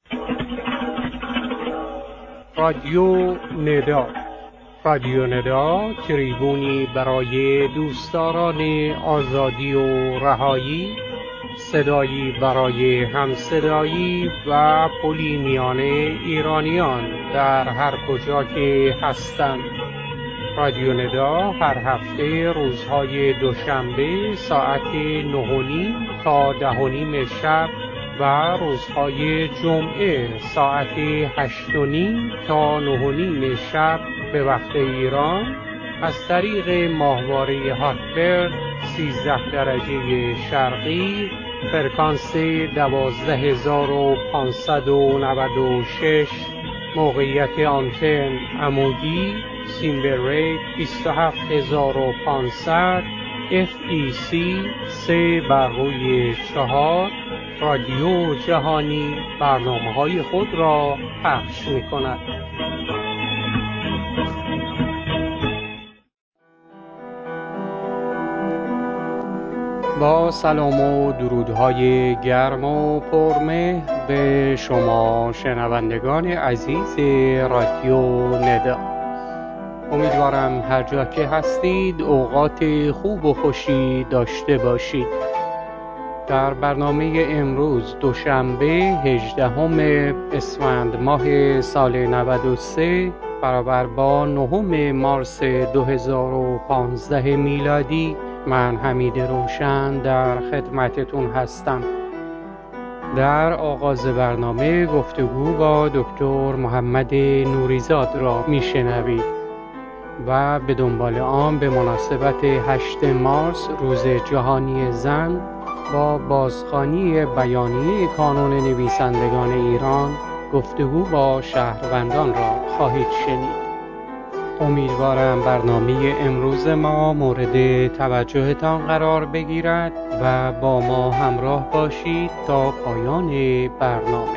رادیو ندا. رادیو ندا تریبونی برای دوستداران آزادی و رهایی، صدایی برای همصدایی و پلی میان ایرانیان در هر کجا که هستند. رادیو ندا هر هفته روزهای دوشنبه ساعت 9:30 تا 10:30 شب و روزهای جمعه ساعت 8:30 تا 9:30 شب به وقت ایران از طریق ماهواره هاتبرد 13 درجه شرقی، فرکانس 12596، موقعیت آنتن عمودی، سیمبل ریت 27500، FEC 3/4، رادیو جهانی برنامه‌های خود را پخش می‌کند. با سلام و درودهای گرم و پرمهر به شما شنوندگان عزیز رادیو ندا. امیدوارم هر جا که هستید اوقات خوب و خوشی داشته باشید. در برنامه امروز دوشنبه 18 اسفند ماه سال 93 برابر با 9 مارس 2015 میلادی، من حمید روشن در خدمتتون هستم. در آغاز برنامه گفتگو با دکتر محمد نوریزاد را میشنوید و به دنبال آن به مناسبت 8 مارس روز جهانی زن با بازخوانی بیانیه کانون نویسندگان ایران گفتگو با شهروندان را خواهید شنید. امیدوارم برنامه امروز ما مورد توجهتان قرار بگیرد و با ما همراه باشید تا پایان برنامه.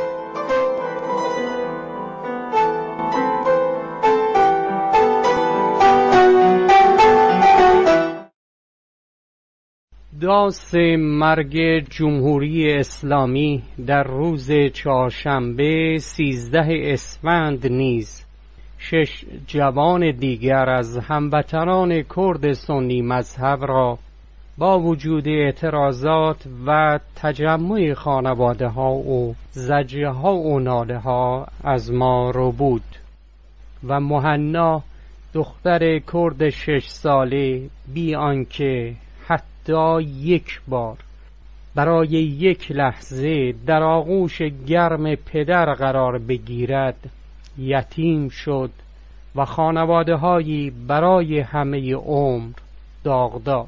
داس مرگ جمهوری اسلامی در روز چهارشنبه 13 اسفند نیز 6 جوان دیگر از هموطنان کرد سنی مذهب را با وجود اعتراضات و تجمع خانواده ها و زجر ها و ناله ها از ما ربود و مهنا دختر کرد 6 ساله بی آنکه حتی یک بار برای یک لحظه در آغوش گرم پدر قرار بگیرد یتیم شد و خانواده هایی برای همه عمر داغدار.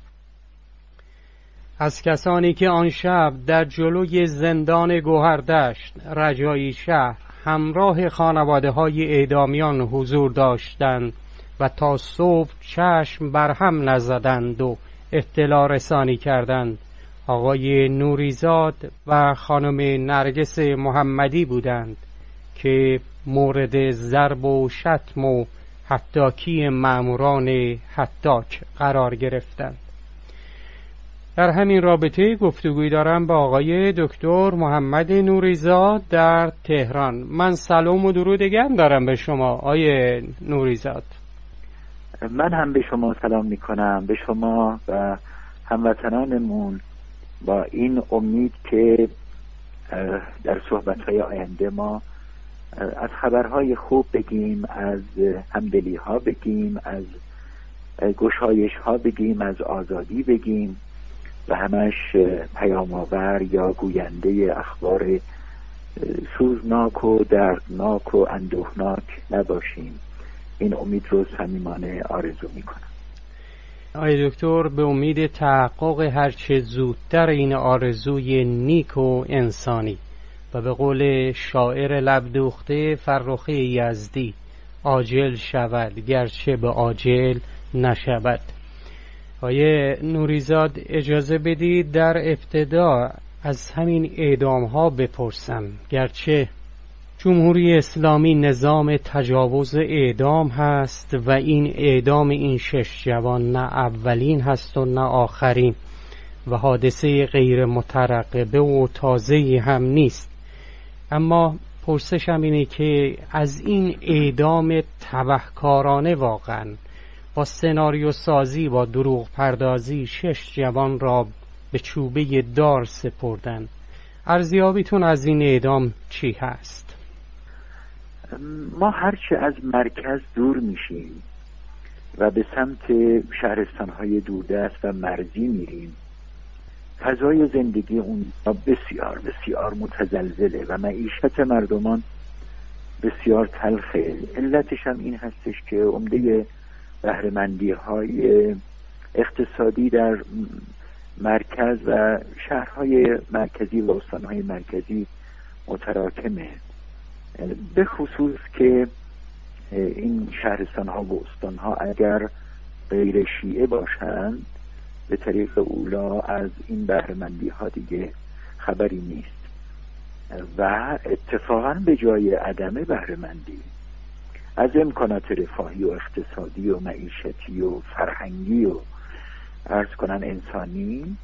از کسانی که آن شب در جلوی زندان گوهردشت رجایی شهر همراه خانواده های اعدامیان حضور داشتند و تا صبح چشم بر هم نزدند و اطلاع رسانی کردند، آقای نوریزاد و خانم نرگس محمدی بودند که مورد ضرب و شتم و حطاکی ماموران حطاک قرار گرفتند. در همین رابطه گفتگوی دارم با آقای دکتر محمد نوریزاد در تهران. من سلام و درود گرم دارم به شما آقای نوریزاد. من هم به شما سلام میکنم، به شما و هموطنانمون، با این امید که در صحبت‌های آینده ما از خبرهای خوب بگیم، از همدلی‌ها بگیم، از گشایش‌ها بگیم، از آزادی بگیم و همش پیام‌آور یا گوینده اخبار سوزناک و دردناک و اندوهناک نباشیم. این امید رو صمیمانه آرزو میکنم. آقای دکتر، به امید تحقق هرچه زودتر این آرزوی نیک و انسانی و به قول شاعر لبدوخته فرخی یزدی عاجل شود گرچه به عاجل نشود. آقای نوریزاد، اجازه بدید در ابتدا از همین اعدام ها بپرسم. گرچه جمهوری اسلامی نظام تجاوز اعدام هست و این اعدام این 6 جوان نه اولین هست و نه آخرین و حادثه غیر مترقبه و تازه‌ای هم نیست، اما پرسشم اینه که از این اعدام تبهکارانه واقعا با سناریو سازی، با دروغ پردازی 6 جوان را به چوبه دار سپردن، ارزیابیتون از این اعدام چی هست؟ ما هرچه از مرکز دور میشیم و به سمت شهرستانهای دوردست و مرزی میریم، فضای زندگی اون بسیار بسیار متزلزله و معیشت مردمان بسیار تلخه. علتش هم این هستش که عمده بهره‌مندی های اقتصادی در مرکز و شهرهای مرکزی و استانهای مرکزی متراکمه، به خصوص که این شهرستانها و استانها اگر غیر شیعه باشند به طریق اولا از این بهره‌مندی ها دیگه خبری نیست و اتفاقا به جای عدم بهره‌مندی از امکانات رفاهی و اقتصادی و معیشتی و فرهنگی و عرض کنن انسانی،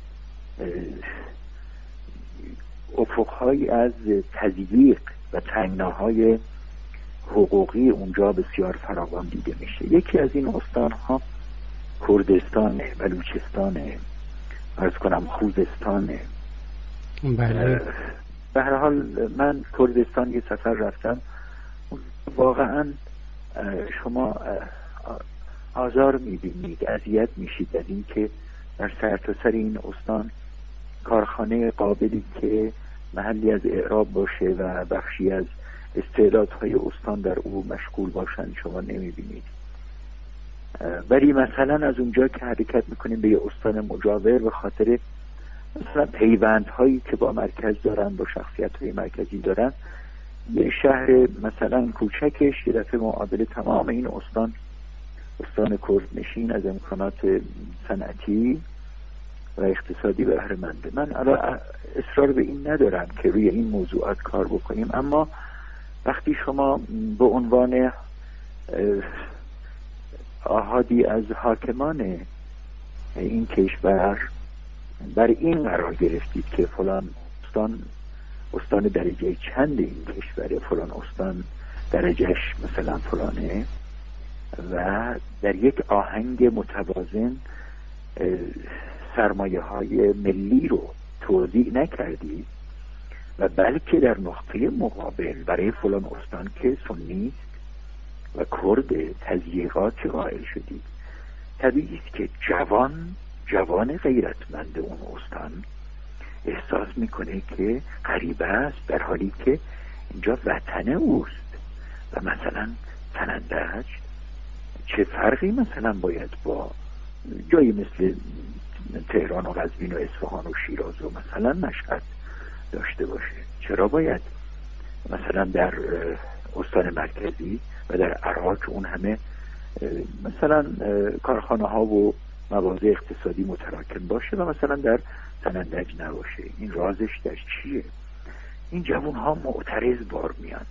افقهایی از تضییق و تنگناهای حقوقی اونجا بسیار فراوان دیده میشه. یکی از این استانها کردستانه، بلوچستانه، عرض کنم خوزستانه. بله. به هر حال من کردستان یه سفر رفتم، واقعا شما آزار میبینید، اذیت میشید از این که در سرتاسر این استان کارخانه قابلی که محلی از اعراب باشه و بخشی از استعدادهای استان در او مشغول باشند شما نمیبینید. ولی مثلا از اونجا که حرکت میکنیم به یه استان مجاور، به خاطر مثلا پیوندهایی که با مرکز دارن، با شخصیت‌های مرکزی دارن، یه شهر مثلا کوچکش یه دفعه معادل تمام این استان کردنشین از امکانات صنعتی و اقتصادی بهره منده. من الان اصرار به این ندارم که روی این موضوعات کار بکنیم، اما وقتی شما به عنوان آحادی از حاکمان این کشور بر این قرار گرفتید که فلان استان درجه چند این کشوره، فلان استان درجهش مثلا فلانه، و در یک آهنگ متوازن سرمایه های ملی رو توزیع نکردید و بلکه در نقطه مقابل برای فلان استان که سنی و کرد تضییقات قائل شدید. طبیعی است که جوان غیرتمند اون استان احساس میکنه که غریبه است، در حالی که اینجا وطن اوست و مثلا تنندج چه فرقی مثلا باید با جایی مثل تهران و قزوین و اصفهان و شیراز و مثلا مشهد داشته باشه؟ چرا باید مثلا در استان مرکزی و در عراق اون همه مثلا کارخانه ها و مواضع اقتصادی متراکم باشه و مثلا در تنندج نباشه؟ این رازش در چیه؟ این جوان ها معترض بار میان.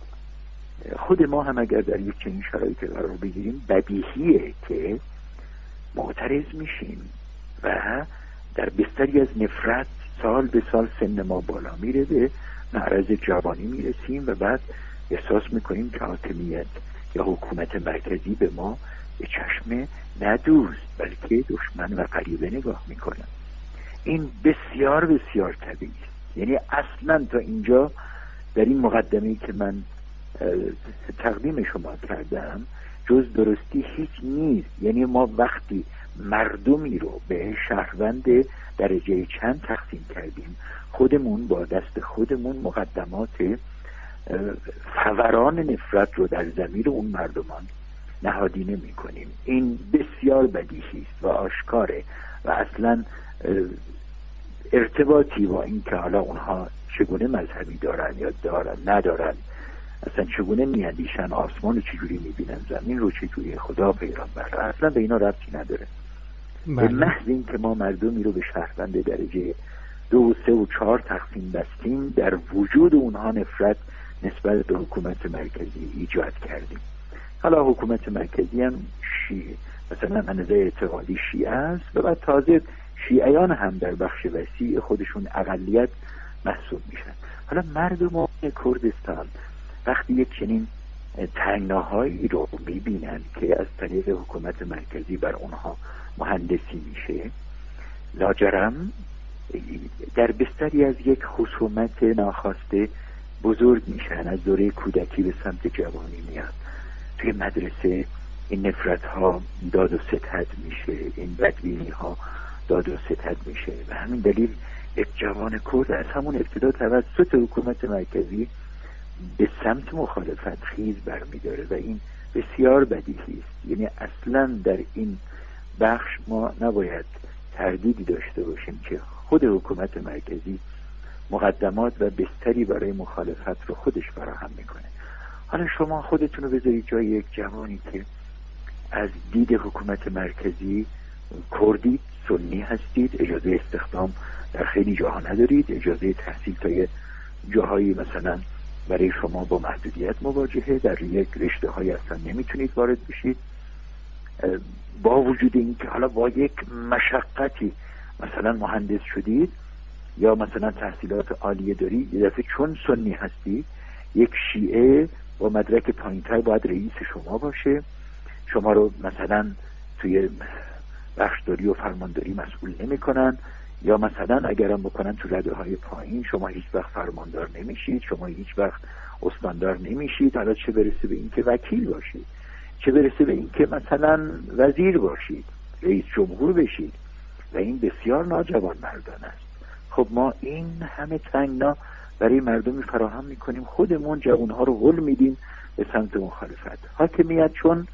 خود ما هم اگر در یک چنین شرایطی قرار بگیریم بدیهیه که معترض میشیم و در بستری از نفرت سال به سال سن ما بالا میره، به معرض جوانی میرسیم و بعد احساس میکنیم که حاکمیت یا حکومت مرکزی به ما به چشم نه دوست بلکه دشمن و غریبه نگاه میکنن. این بسیار بسیار طبیعی است. یعنی اصلا تا اینجا در این مقدمه‌ای که من تقدیم شما کردم جز درستی هیچ نیست. یعنی ما وقتی مردمی رو به شهروند درجه چند تقسیم کردیم، خودمون با دست خودمون مقدمات فوران نفرت رو در ضمیر اون مردمان نهادینه میکنیم. این بسیار بدیهی است و آشکاره و اصلا ارتباطی با این که حالا اونها چگونه مذهبی دارن یا ندارن، اصلا چگونه میاندیشن، آسمان رو چجوری میبینن، زمین رو چجوری، خدا پیغمبر، اصلا به اینا ربطی نداره. به محض این که ما مردمی رو به شهروند درجه 2 و 3 و 4 تقسیم بستیم، در وجود اونها نفرت نسبت به حکومت مرکزی ایجاد کردیم. حالا حکومت مرکزی هم شیعه، مثلا منظر اعتقادی شیعه است و بعد تازه شیعیان هم در بخش وسیع خودشون اقلیت محسوب میشن. حالا مردم کردستان وقتی یک چنین تنگناهایی رو میبینن که از طریق حکومت مرکزی بر اونها مهندسی میشه، لاجرم در بستری از یک خصومت ناخواسته بزرگ میشن، از دوره کودکی به سمت جوانی میاد. توی مدرسه این نفرت ها داد و ستد میشه، این بدبینی ها داد و ستد میشه. و همین دلیل یک جوان کرد از همون ابتدا توسط حکومت مرکزی به سمت مخالفت خیز برمیداره و این بسیار بدیهی است. یعنی اصلا در این بخش ما نباید تردیدی داشته باشیم که خود حکومت مرکزی مقدمات و بستری برای مخالفت رو خودش فراهم میکنه. حالا شما خودتون رو بذارید جای یک جوانی که از دید حکومت مرکزی کردی، سنی هستید، اجازه استخدام در خیلی جاها ندارید، اجازه تحصیل تا یه جاهایی مثلا برای شما با محدودیت مواجهه، در یک رشته های اصلا نمیتونید وارد بشید. با وجود این که حالا با یک مشقتی مثلا مهندس شدید یا مثلا تحصیلات عالیه دارید، یه دفعه چون سنی هستید یک شیعه با مدرک پایین‌تر باید رئیس شما باشه، شما رو مثلا توی بخشداری و فرمانداری مسئول نمی‌کنن، یا مثلا اگرم بکنن تو رده‌های پایین شما هیچ وقت فرماندار نمیشید، شما هیچ وقت استاندار نمیشید. حالا چه برسه به این که وکیل باشید، چه برسه به این که مثلا وزیر باشید، رئیس جمهور بشید، و این بسیار ناجوان مردانه است. خب ما این همه تنگنا برای مردمی فراهم میکنیم، خودمون جوانها رو غل میدیم به سمت مخالفت. حاکمیت چون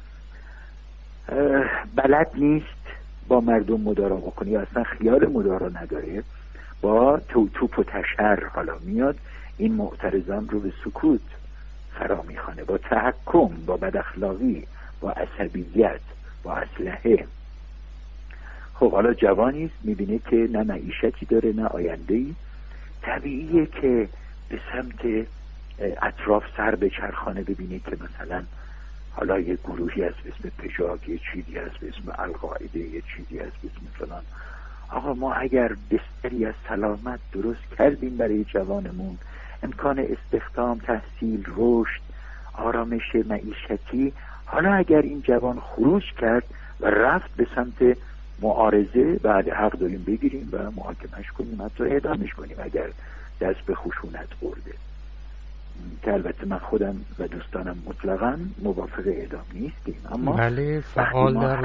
بلد نیست با مردم مدارا بکنه یا اصلا خیال مدارا نداره، با توپ و تشر حالا میاد این معترضان رو به سکوت فرا میخوانه، با تحکم، با بداخلاقی، با عصبیت، با اسلحه. خب حالا جوانی است میبینه که نه معیشتی داره نه آینده‌ای، طبیعیه که به سمت اطراف سر به چرخانه ببینه که مثلا حالا یه گروهی هست به اسم پژاک، یه چیزی هست به اسم القاعده، یه چیزی هست به اسم فلان. آقا ما اگر بستری از سلامت درست کردیم برای جوانمون، امکان استخدام، تحصیل، رشد، آرامش معیشتی، حالا اگر این جوان خروج کرد و رفت به سمت معارضه، بعد حق داریم بگیریم و محاکمش کنیم، حتی اعدامش کنیم اگر دست به خشونت برده، که البته من خودم و دوستانم مطلقاً موافق اعدام نیستیم. اما بله، فعال در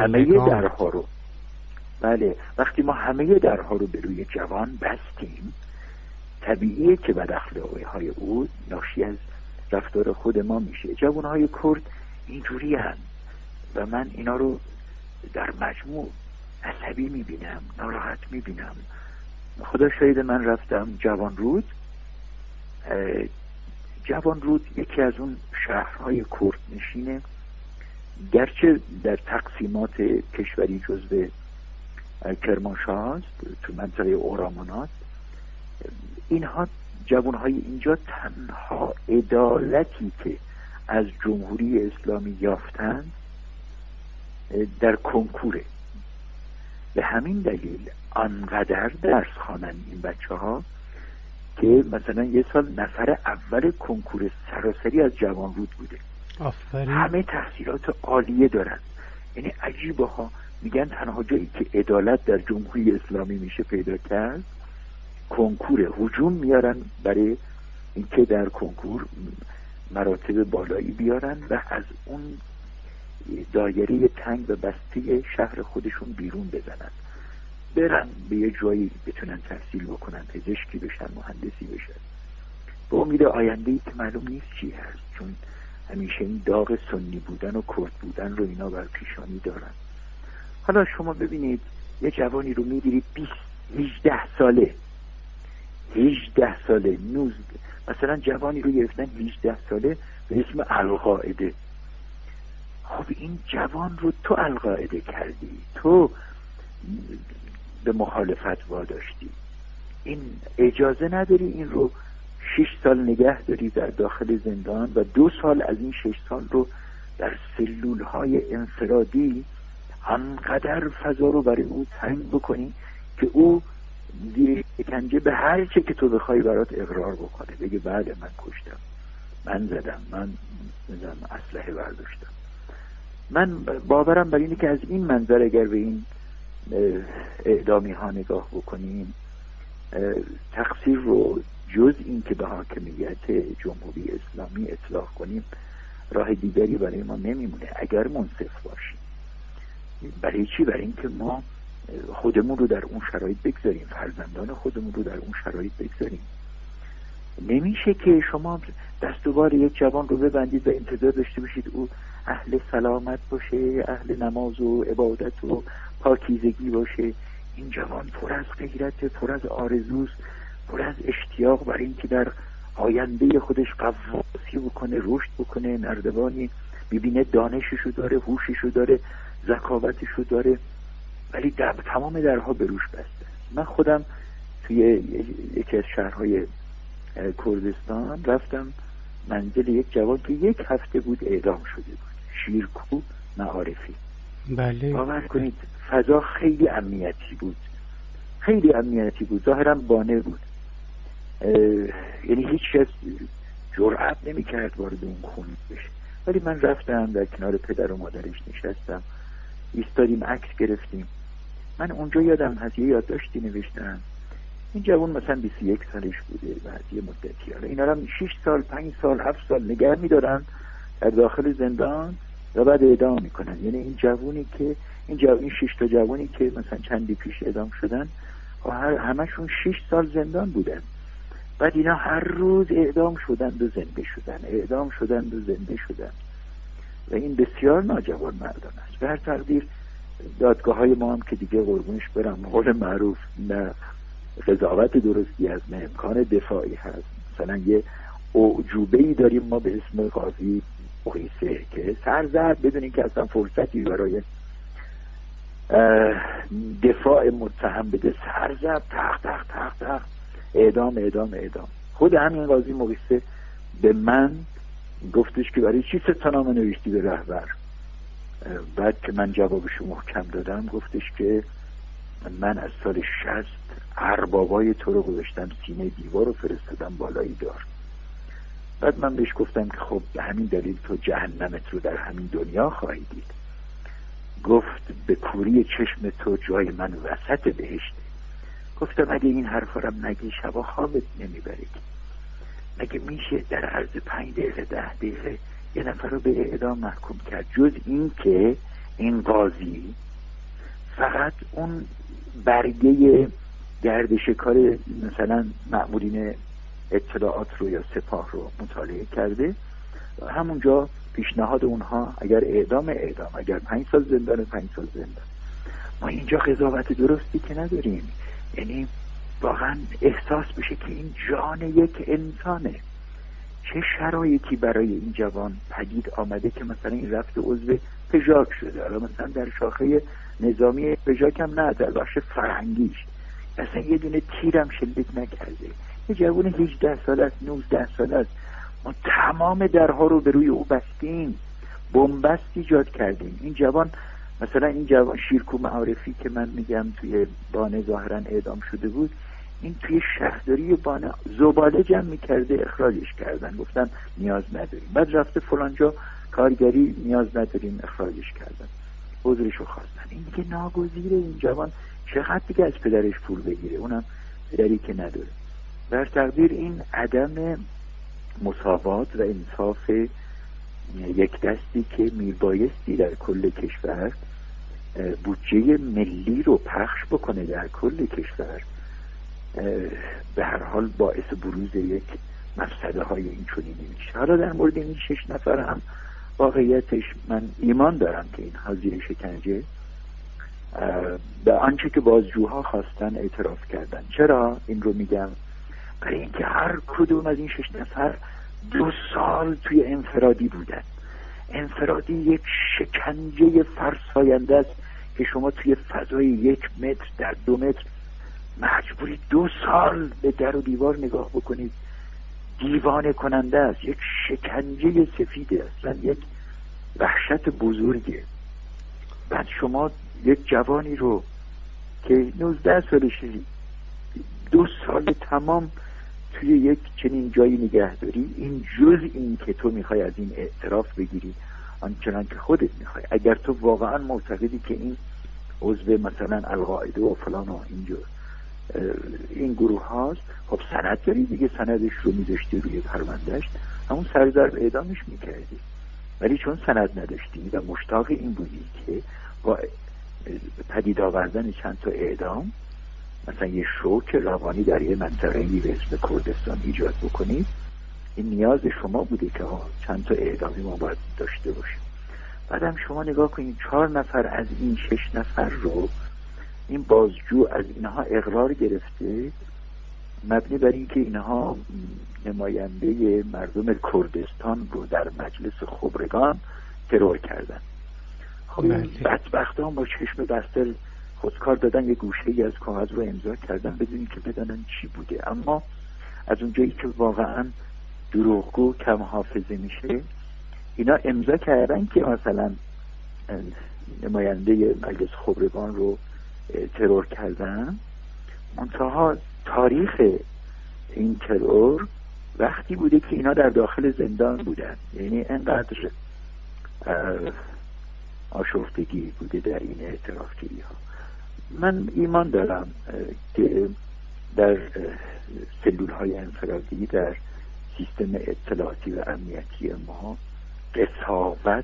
وقتی ما همه درها رو به روی جوان بستیم، طبیعیه که بد اخلاقی های او ناشی از رفتار خود ما میشه. جوانهای کرد اینجوری هستند و من اینا رو در مجموع عصبی میبینم، ناراحت میبینم. خدا شاید من رفتم جوان رود یکی از اون شهرهای کرد نشینه، گرچه در تقسیمات کشوری جزو کرمانشاه است، تو منطقه اورامونات، اینها جوانهای اینجا تنها عدالتی که از جمهوری اسلامی یافتند در کنکوره. به همین دلیل آنقدر درس خوانن این بچه ها که مثلا یه سال نفر اول کنکور سراسری از جوانرود بوده. آفرین. همه تحصیلات عالیه دارن. یعنی عجیبه ها، میگن تنها جایی که عدالت در جمهوری اسلامی میشه پیدا کرد کنکور. هجوم میارن برای اینکه در کنکور مراتب بالایی بیارن و از اون دایره تنگ و بسته شهر خودشون بیرون بزنن، برن به یه جایی بتونن تحصیل بکنن، پزشکی بشن، مهندسی بشن، به امید آینده‌ای که معلوم نیست چی هست، چون همیشه این داغ سنی بودن و کرد بودن رو اینا بر پیشانی دارن. حالا شما ببینید یه جوانی رو میگیرید 18 ساله 19 مثلا جوانی رو گرفتن 18 ساله به اسم القاعده. خب این جوان رو تو القاعده کردی، تو به مخالفت واداشتی، این اجازه نداری این رو 6 سال نگه داری در داخل زندان و 2 سال از این 6 سال رو در سلولهای انفرادی انقدر فضا رو برای او تنگ بکنی که او زیر شکنجه به هر چه که تو بخوای برات اقرار بکنه، بگه بله من کشتم، من زدم، من اسلحه برداشتم. من باورم بر اینه که از این منظر اگر به این اعدامی ها نگاه بکنیم، تقصیر رو جز این که به حاکمیت جمهوری اسلامی اطلاق کنیم راه دیگری برای ما نمیمونه اگر منصف باشیم. برای چی؟ برای اینکه ما خودمون رو در اون شرایط بگذاریم، فرزندان خودمون رو در اون شرایط بگذاریم. نمیشه که شما دستوار یک جوان رو ببندید و انتظار داشته باشید او اهل سلامت باشه، اهل نماز و عبادت و پاکیزگی باشه. این جوان پر از غیرت، پر از آرزوست، پر از اشتیاق برای اینکه در آینده خودش قواسی بکنه، رشد بکنه، نردبانی ببینه، دانششو داره، هوششو داره، ذکاوتشو داره، ولی تمام درها به روش بسته. من خودم توی یکی از شهرهای کردستان رفتم منزل یک جوان که 1 هفته بود اعدام شده بود، شیرکو معارفی. بله. باور کنید فضا خیلی امنیتی بود، خیلی امنیتی بود، ظاهرا بانه بود، یعنی هیچ کس جرأت نمی‌کرد وارد اون خونه بشه. ولی من رفتم در کنار پدر و مادرش نشستم، ایستادیم، عکس گرفتیم. من اونجا یادم هست یه یادداشتی نوشتم. این جوان مثلا 21 سالش بوده بعد یه مدتی، حالا اینا رو 6 سال 5 سال 7 سال نگه می‌دارن در داخل زندان و بعد اعدام میکنن. یعنی این جوانی که این 6 تا جوانی که مثلا چندی پیش اعدام شدن همشون 6 سال زندان بودن. بعد اینا هر روز اعدام شدند و زنده شدن، اعدام شدند و زنده شدن و این بسیار ناجوان مردانه است. به هر تقدیر دادگاه‌های ما هم که دیگه قربونش برم قول معروف نه قضاوت درستی از، نه امکان دفاعی هست. مثلا یه اعجوبه‌ای داریم ما به اسم قاضی مقیسه که سر زد بدون اینکه اصلا فرصتی برای دفاع متهم بده، سر زد تق تق تق تق، اعدام اعدام اعدام. خود همین قاضی مقیسه به من گفتش که برای چی 3 تا نامه نوشتی به رهبر؟ بعد که من جوابشو محکم دادم گفتش که من از سال 60 اربابای تو رو گذاشتم سینه دیوار رو فرستادم بالایی دار. بعد من بهش گفتم که خب به همین دلیل تو جهنمت رو در همین دنیا خواهی دید. گفت به کوری چشم تو جای من وسط بهشته. گفتم اگه این حرفا رو نگی شبا خوابت نمیبری. مگه میشه در عرض 5 دقیقه 10 دقیقه یه نفر رو به اعدام محکوم کرد؟ جز این که این قاضی فقط اون برگه گردش کار مثلا مأمورین اطلاعات رو یا سپاه رو مطالعه کرده، همونجا پیشنهاد اونها اگر اعدام، اگر 5 سال زندان 5 سال زندان. ما اینجا قضاوت درستی که نداریم. یعنی واقعا احساس بشه که این جان یک انسانه. چه شرایطی برای این جوان پدید آمده که مثلا این رفت عضو پژاک شده، حالا مثلا در شاخه نظامی پژاک هم نه، در بخش فرهنگیش مثلا یه دونه تیرم شلیک نکرده، یه جوان 18 ساله است 19 ساله است. ما تمام درها رو به روی او بستیم، بنبست ایجاد کردیم. این جوان مثلا این جوان شیرکو معارفی که من میگم توی بانه ظاهرا اعدام شده بود، این توی شهرداری بانه زباله جمع میکرده، اخراجش کردن، گفتن نیاز نداریم. بعد رفته فلانجا کارگری، نیاز نداریم، اخراجش کردن، عذرشو خواستن. این دیگه ناگزیره. این جوان چقدر دیگه از پدرش پول بگیره، اونم پدری که نداره. بر تقدیر این عدم مساوات و انصاف یک دستی که میبایستی در کل کشور بودجه ملی رو پخش بکنه در کل کشور، به هر حال باعث بروز یک مفسده های این چنینی میشه. حالا در مورد این 6 نفر هم واقعیتش من ایمان دارم که اینها زیر شکنجه به آنچه که بازجوها خواستن اعتراف کردن. چرا این رو میگم؟ برای اینکه هر کدوم از این 6 نفر 2 سال توی انفرادی بودن. انفرادی یک شکنجه فرساینده است که شما توی فضای 1 متر در 2 متر مجبوری 2 سال به در و دیوار نگاه بکنید. دیوانه کننده است، یک شکنجه سفیده، اصلا یک وحشت بزرگه. بعد شما یک جوانی رو که 19 سالشه 2 سال تمام توی یک چنین جایی نگهداری، این جز این که تو میخوای از این اعتراف بگیری آنچنان که خودت میخوای. اگر تو واقعا معتقدی که این عضو مثلا القاعده و فلان و اینجور این گروه هاست، خب سند داری دیگه، سندش رو میذاشتی روی پروندهش، همون سرضرب اعدامش میکردی. ولی چون سند نداشتی و مشتاق این بودی که با پدید آوردن چند تا اعدام مثلا یه شوک روانی در یه منطقه‌ای به اسم کردستان ایجاد بکنید، این نیاز شما بوده که چند تا اعدامی ما باید داشته باشیم. بعدم شما نگاه کنید 4 نفر از این 6 نفر رو این بازجو از اینها اقرار گرفته مبنی بر این که اینها نماینده مردم کردستان رو در مجلس خبرگان ترور کردن. خب این بدبختان با چشم بسته خودکار دادن، یه گوشه‌ای از کاغذ رو امضا کردن بدون که بدانن چی بوده. اما از اونجایی که واقعا دروغگو کم حافظه میشه، اینا امضا کردن که مثلا نماینده مجلس خبرگان رو ترور کردن. منتها تاریخ این ترور وقتی بوده که اینا در داخل زندان بودن، یعنی انقدر آشفتگی بوده در این اعترافگیری ها. من ایمان دارم که در سلول های انفرادی در سیستم اطلاعاتی و امنیتی ما قساوت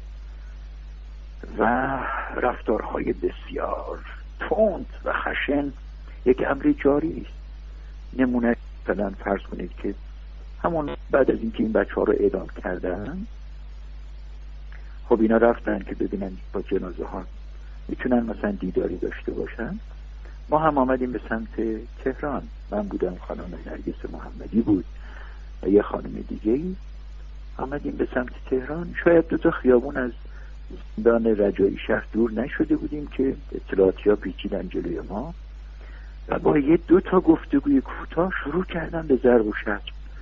و رفتارهای بسیار تند و خشن یک امر جاری است. نمونه مثلا فرض کنید که همون بعد از اینکه این بچه ها رو اعدام کردن، خب اینا رفتن که ببینن با جنازه ها میتونن مثلا دیداری داشته باشن. ما هم آمدیم به سمت تهران، من بودم، خانم نرگس محمدی بود و یه خانم دیگه‌ای، آمدیم به سمت تهران. شاید 2 تا خیابون از زندان رجایی شهر دور نشده بودیم که اطلاعاتی ها پیچیدن جلوی ما و با 2 تا گفتگوی کوتاه شروع کردن به ضرب و شتم.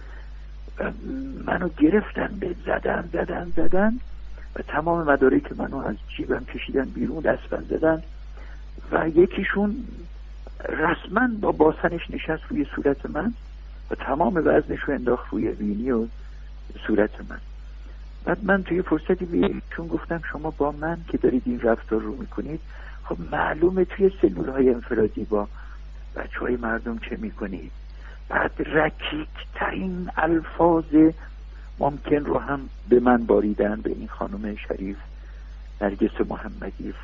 منو گرفتن، به زدن و تمام مدارک منو از جیبم کشیدن بیرون، دستبند زدن و یکیشون رسما با باسنش نشست روی صورت من و تمام وزنش رو انداخت روی بینی و صورت من. بعد من توی فرصتی چون گفتم شما با من که دارید این رفتار رو میکنید، خب معلومه توی سلول های انفرادی با بچه های مردم چه میکنید. بعد رکیک ترین الفاظ ممکن رو هم به من باریدن، به این خانم شریف نرگس محمدی.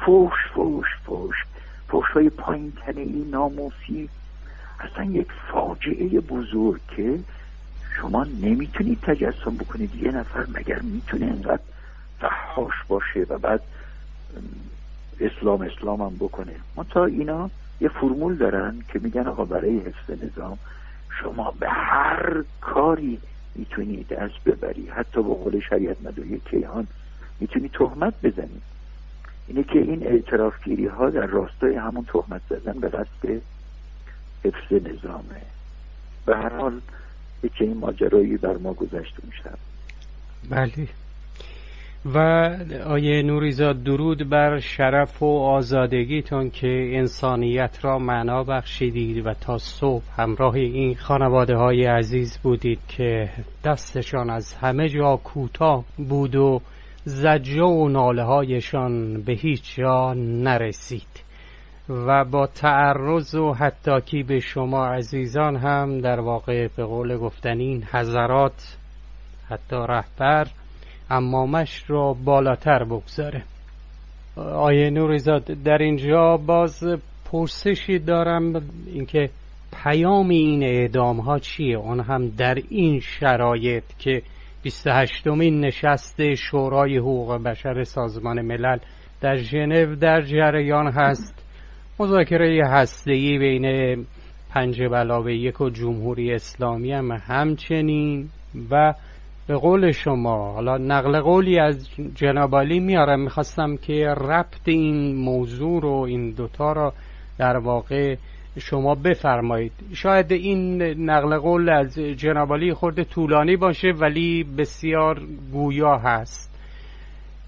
فوش های پایین تنهی، ناموسی، اصلا یک فاجعه بزرگ که شما نمیتونید تجسم بکنید یه نفر مگر میتونه اینقدر فحاش باشه و بعد اسلام هم بکنه. منتها اینا یه فرمول دارن که میگن آقا برای حفظ نظام شما به هر کاری میتونید دست ببری، حتی با قول شریعت مداری کیهان میتونی تهمت بزنی. اینه که این اعترافگیری ها در راستای همون تهمت زدن به قصد حفظ نظامه. به هر حال که این ماجرایی بر ما گذشته میشه. بله. و آیه نوریزاد، درود بر شرف و آزادگیتون که انسانیت را معنا بخشیدید و تا صبح همراه این خانواده های عزیز بودید که دستشان از همه جا کوتاه بود و زجر و ناله هایشان به هیچ جا نرسید و با تعرض و حتاکی به شما عزیزان هم در واقع به قول گفتنی این حضرات حتی رهبر امامش را بالاتر بگذاره. آیه نوریزاد، در اینجا باز پرسشی دارم، اینکه پیام این اعدام ها چیه؟ اون هم در این شرایط که 28مین نشست شورای حقوق بشر سازمان ملل در ژنو در جریان هست، مذاکره هسته‌ای بین 5+1 و جمهوری اسلامی هم همچنین، و به قول شما حالا نقل قولی از جناب عالی میارم، میخواستم که ربط این موضوع رو، این دوتا رو در واقع شما بفرمایید. شاید این نقل قول از جناب عالی خورده طولانی باشه ولی بسیار گویا هست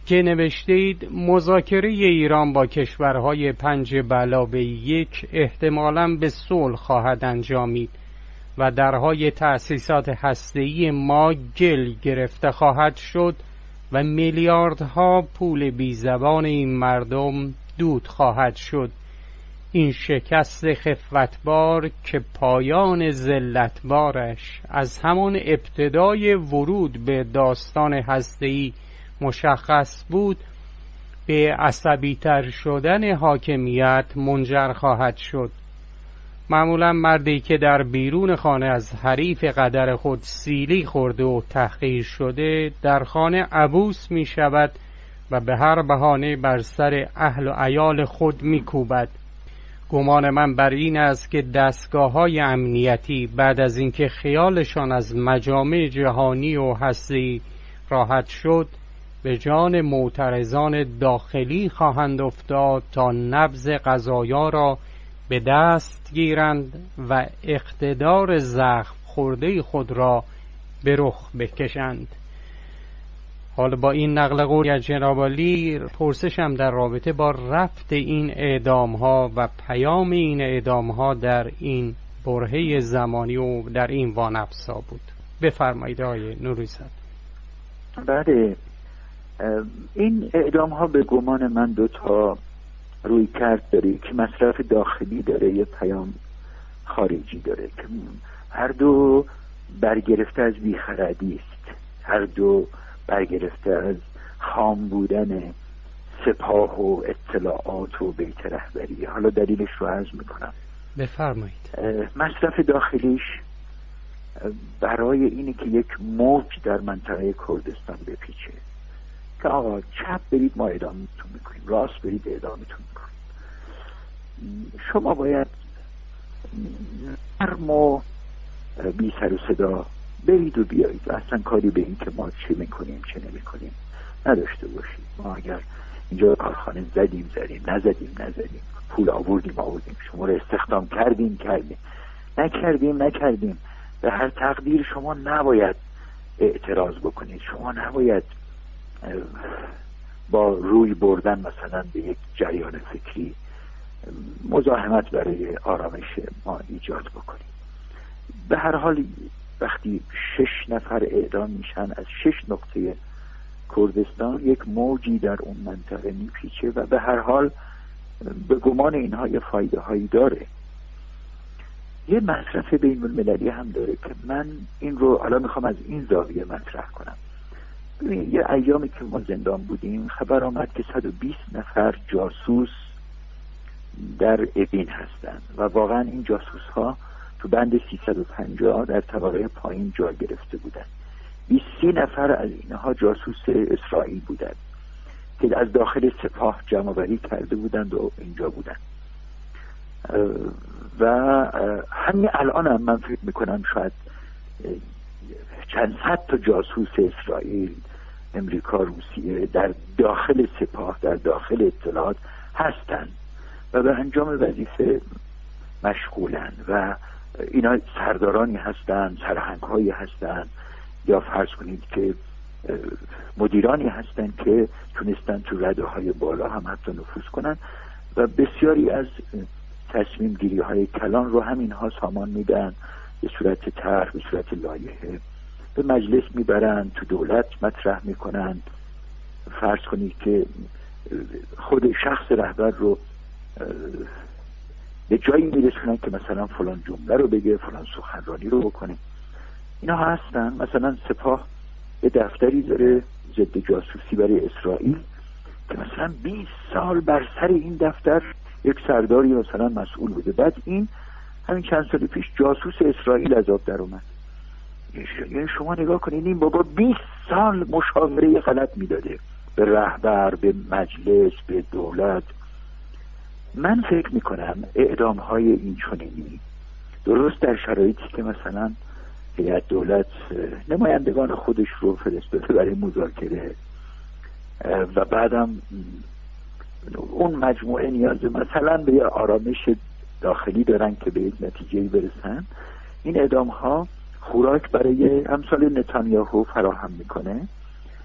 که نوشتید مذاکره ایران با کشورهای 5+1 احتمالاً به صلح خواهد انجامید و درهای تأسیسات هسته‌ای ما گل گرفته خواهد شد و میلیاردها پول بیزبان این مردم دود خواهد شد. این شکست خفتبار که پایان ذلتبارش از همان ابتدای ورود به داستان هسته‌ای مشخص بود، به عصبی‌تر شدن حاکمیت منجر خواهد شد. معمولا مردی که در بیرون خانه از حریف قدر خود سیلی خورده و تحقیر شده، در خانه عبوس می شود و به هر بهانه بر سر اهل و عیال خود می کوبد. گمان من بر این است که دستگاه‌های امنیتی بعد از اینکه خیالشان از مجامع جهانی و هسته‌ای راحت شد، به جان معترضان داخلی خواهند افتاد تا نبض قضایا را به دست گیرند و اقتدار زخم خورده خود را به رخ بکشند. حالا با این نقل قول از جناب عالی پرسشم در رابطه با رفت این اعدام ها و پیام این اعدام ها در این برهه زمانی و در این وانفسا بود. بفرمایید آقای نوری‌زاده. بله، این اعدام ها به گمان من دو تا روی کرد داره که مصرف داخلی داره، یه پیام خارجی داره که هر دو برگرفته از بیخردی است، هر دو برگرفته از خام بودن سپاه و اطلاعات و بیت رهبری. حالا دلیلش رو عرض میکنم. بفرمایید. مصرف داخلیش برای اینه که یک موج در منطقه کردستان بپیچه که آقا چپ برید ما اعدامتون میکنیم، راست برید اعدامتون میکنیم. شما باید نرم و بی سر و صدا برید و بیایید و اصلا کاری به این که ما چه میکنیم چه نمیکنیم نداشته باشید. ما اگر اینجا کارخانه زدیم نزدیم، پول آوردیم شما رو استخدام کردیم نکردیم، به هر تقدیر شما نباید اعتراض بکنید. شما نباید با روی بردن مثلا به یک جریان فکری مزاحمت برای آرامش ما ایجاد بکنید. به هر حال وقتی 6 نفر اعدام میشن از 6 نقطه کردستان، یک موجی در اون منطقه میپیچه و به هر حال به گمان اینها یه فایده هایی داره. یه مصرف بین المللی هم داره که من این رو حالا میخوام از این زاویه مطرح کنم. یه ایامی که ما زندان بودیم خبر آمد که 120 نفر جاسوس در اوین هستند و واقعا این جاسوس ها تو بند 350 در طبقه پایین جا گرفته بودند. 20 نفر از اینها جاسوس اسرائیل بودند که از داخل سپاه جمع‌آوری کرده بودند و اینجا بودند و همین الان هم من فکر میکنم شاید چند صد تا جاسوس اسرائیل، امریکا، روسیه در داخل سپاه، در داخل اطلاعات هستند و به انجام وظیفه مشغولن و اینا سردارانی هستند، سرهنگ‌هایی هستند یا فرض کنید که مدیرانی هستند که تونستن تو رده‌های بالا هم حتی نفوذ کنن و بسیاری از تصمیم گیری های کلان رو همینها سامان میدن، به صورت طرح، به صورت لایحه به مجلس میبرن، تو دولت مطرح میکنن. فرض کنید که خود شخص رهبر رو به جایی میرسونن که مثلا فلان جمله رو بگه، فلان سخنرانی رو بکنه. اینا هستن. مثلا سپاه یه دفتری داره ضد جاسوسی برای اسرائیل که مثلا 20 سال بر سر این دفتر یک سرداری مثلا مسئول بوده. بعد این همین چند سال پیش جاسوس اسرائیل از آب در اومد. یعنی شما نگاه کنید این بابا 20 سال مشاوره غلط میداده به رهبر، به مجلس، به دولت. من فکر میکنم اعدام های این چنینی درست در شرایطی که مثلا هیئت دولت نمایندگان خودش رو فرستاده برای مذاکره و بعدم اون مجموعه نیاز مثلا به یه آرامش داخلی دارن که به یک نتیجه‌ای برسن، این اعدام ها خوراک برای امثال نتانیاهو فراهم میکنه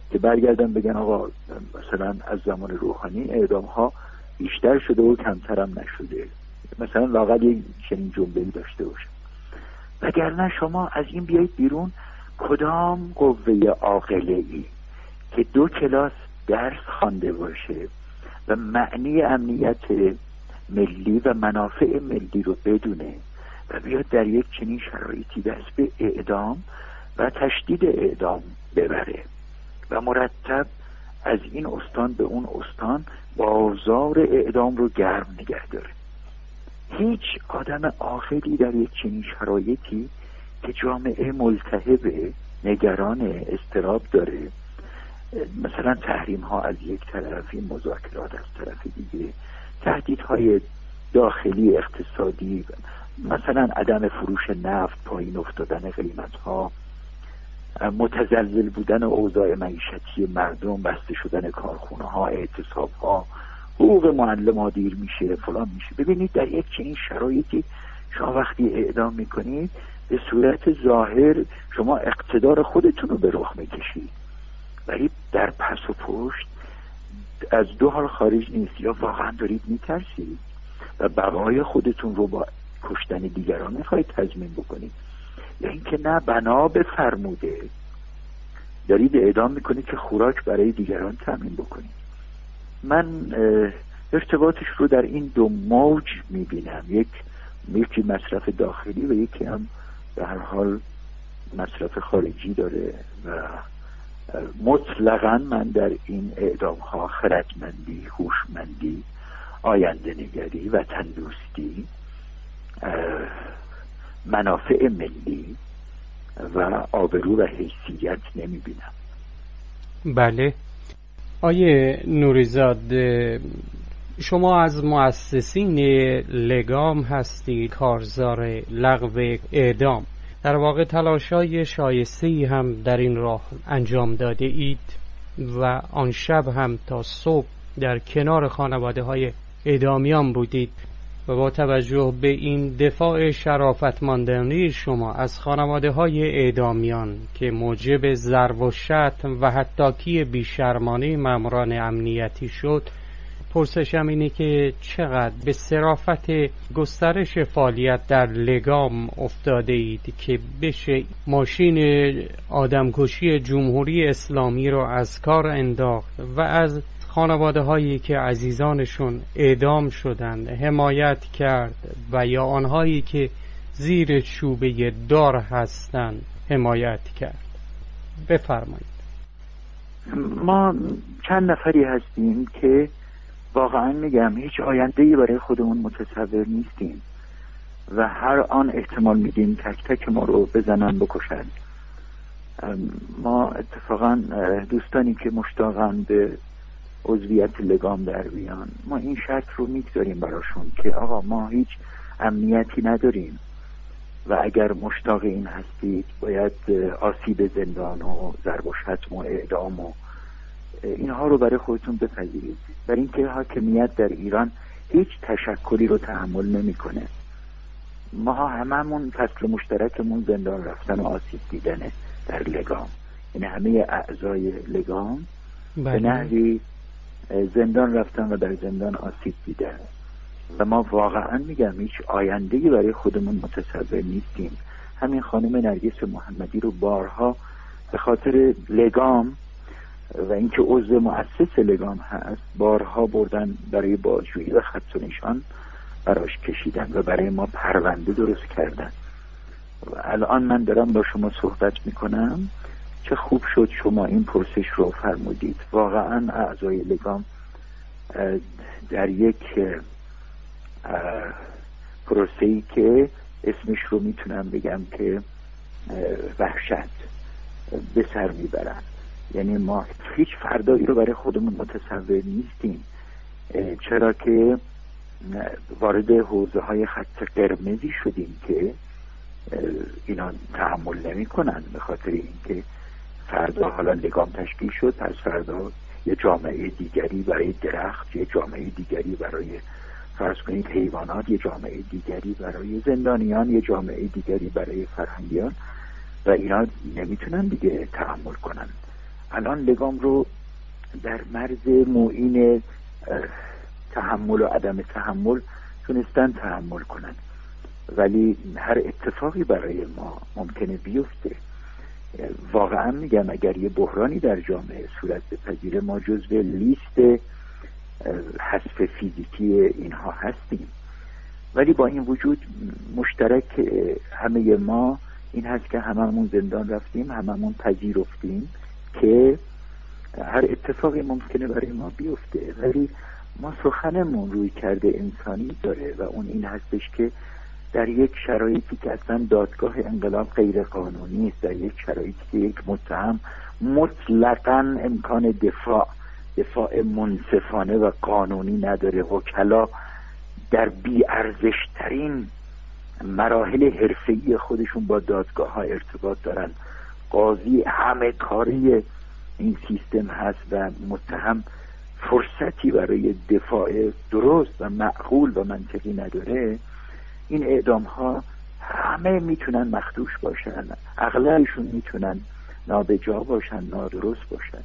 که برگردن بگن آقا مثلا از زمان روحانی اعدام ها بیشتر شده و کمتر هم نشده، مثلا لااقل یک چنین جمله‌ای داشته باشه. وگرنه شما از این بیایید بیرون، کدام قوه عاقله‌ای که 2 کلاس درس خوانده باشه و معنی امنیت ملی و منافع ملی رو بدونه و بیاد در یک چنین شرایطی دست به اعدام و تشدید اعدام ببره و مرتب از این استان به اون استان بازار اعدام رو گرم نگه داره. هیچ آدم عاقلی در یک چنین شرایطی که جامعه ملتهبه، نگران، اضطراب داره، مثلا تحریم ها از یک طرفی، مذاکرات از طرف دیگه، تهدیدهای داخلی اقتصادی، مثلا عدم فروش نفت، پایین افتادن قیمت ها، متزلزل بودن اوضاع معیشتی مردم، بسته شدن کارخونه ها، اعتصاب ها، حقوق معلم ها دیر میشه، فلان میشه. ببینید در یک چنین شرایطی شما وقتی اعدام میکنید به صورت ظاهر شما اقتدار خودتون رو به رخ میکشید، ولی در پس و پشت از 2 حال خارج نیست. یا واقعا دارید میترسید و بقای خودتون رو با کشتن دیگران میخواید تضمین بکنید، یا اینکه نه، بنا به فرموده دارید اعدام میکنید که خوراک برای دیگران تامین بکنید. من ارتباطش رو در این 2 موج میبینم، یکی مصرف داخلی و یکی هم به هر حال مصرف خارجی داره و مطلقاً من در این اعدام ها خردمندی، هوشمندی، آینده نگری، وطن دوستی، منافع ملی و آبرو و حیثیت نمیبینم. بله. آیه نوریزاد، شما از مؤسسین لگام هستید، کارزار لغو اعدام. در واقع تلاش‌های شایسته‌ای هم در این راه انجام داده اید و آن شب هم تا صبح در کنار خانواده‌های اعدامیان بودید و با توجه به این دفاع شرافتمندانه شما از خانواده‌های اعدامیان که موجب ضرب و شتم و حطاکی بیشرمانه ماموران امنیتی شد، پرسشم اینه که چقدر به صرافت گسترش فعالیت در لگام افتاده اید که بشه ماشین آدمکشی جمهوری اسلامی رو از کار انداخت و از خانواده هایی که عزیزانشون اعدام شدند حمایت کرد و یا آنهایی که زیر چوبه دار هستند حمایت کرد. بفرمایید. ما چند نفری هستیم که واقعا میگم هیچ آینده‌ای برای خودمون متصور نیستیم و هر آن احتمال میدیم تک تک ما رو بزنن بکشن. ما اتفاقا دوستانی که مشتاقن به عضویت لگام در بیان، ما این شرط رو میگذاریم براشون که آقا ما هیچ امنیتی نداریم و اگر مشتاق این هستید باید آسیب زندان و ضرب و شتم و اعدام و اینها رو برای خودتون بپذیرید، برای اینکه حاکمیت در ایران هیچ تشکلی رو تحمل نمیکنه. ما هممون فصل مشترکمون زندان رفتن و آسیب دیدنه در لگام، یعنی همه اعضای لگام به نحوی زندان رفتن و در زندان آسیب دیدن و ما واقعا میگم هیچ آینده‌ای برای خودمون متصور نیستیم. همین خانم نرگس محمدی رو بارها به خاطر لگام و اینکه عضو مؤسس لگام هست بارها بردن برای بازجویی و خط و نشان براش کشیدن و برای ما پرونده درست کردن و الان من دارم با شما صحبت میکنم. چه خوب شد شما این پرسش رو فرمودید. واقعا اعضای لگام در یک پروسه‌ای که اسمش رو میتونم بگم که وحشت به سر میبرن، یعنی ما هیچ فردایی رو برای خودمون متصور نیستیم، چرا که وارد حوزه های خط قرمزی شدیم که اینا تحمل نمی کنن، به خاطر اینکه فردا حالا لگام تشکیل شد، پس فردا یه جامعه دیگری برای درخت، یه جامعه دیگری برای فرض کنید حیوانات، یه جامعه دیگری برای زندانیان، یه جامعه دیگری برای فرهنگیان و اینا نمیتونن دیگه تحمل کنن. الان لگام رو در مرز موئین تحمل و عدم تحمل تونستن تحمل کنن، ولی هر اتفاقی برای ما ممکنه بیفته. واقعا میگم اگر یه بحرانی در جامعه صورت بپذیره ما جزو لیست حذف فیزیکی اینها هستیم، ولی با این وجود مشترک همه ما این هست که هممون زندان رفتیم، هممون پذیرفتیم که هر اتفاقی ممکنه برای ما بیفته، ولی ما سخنمون روی کرده انسانی داره و اون این هستش که در یک شرایطی که اصلا دادگاه انقلاب غیر قانونی است، در یک شرایطی که یک متهم مطلقاً امکان دفاع منصفانه و قانونی نداره، وکلا در بی‌ارزش ترین مراحل حرفه‌ای خودشون با دادگاه ها ارتباط دارن، قاضی همه کاری این سیستم هست و متهم فرصتی برای دفاع درست و معقول و منطقی نداره، این اعدام ها همه میتونن مخدوش باشن، اغلبشون میتونن نابجا باشن، نادرست باشن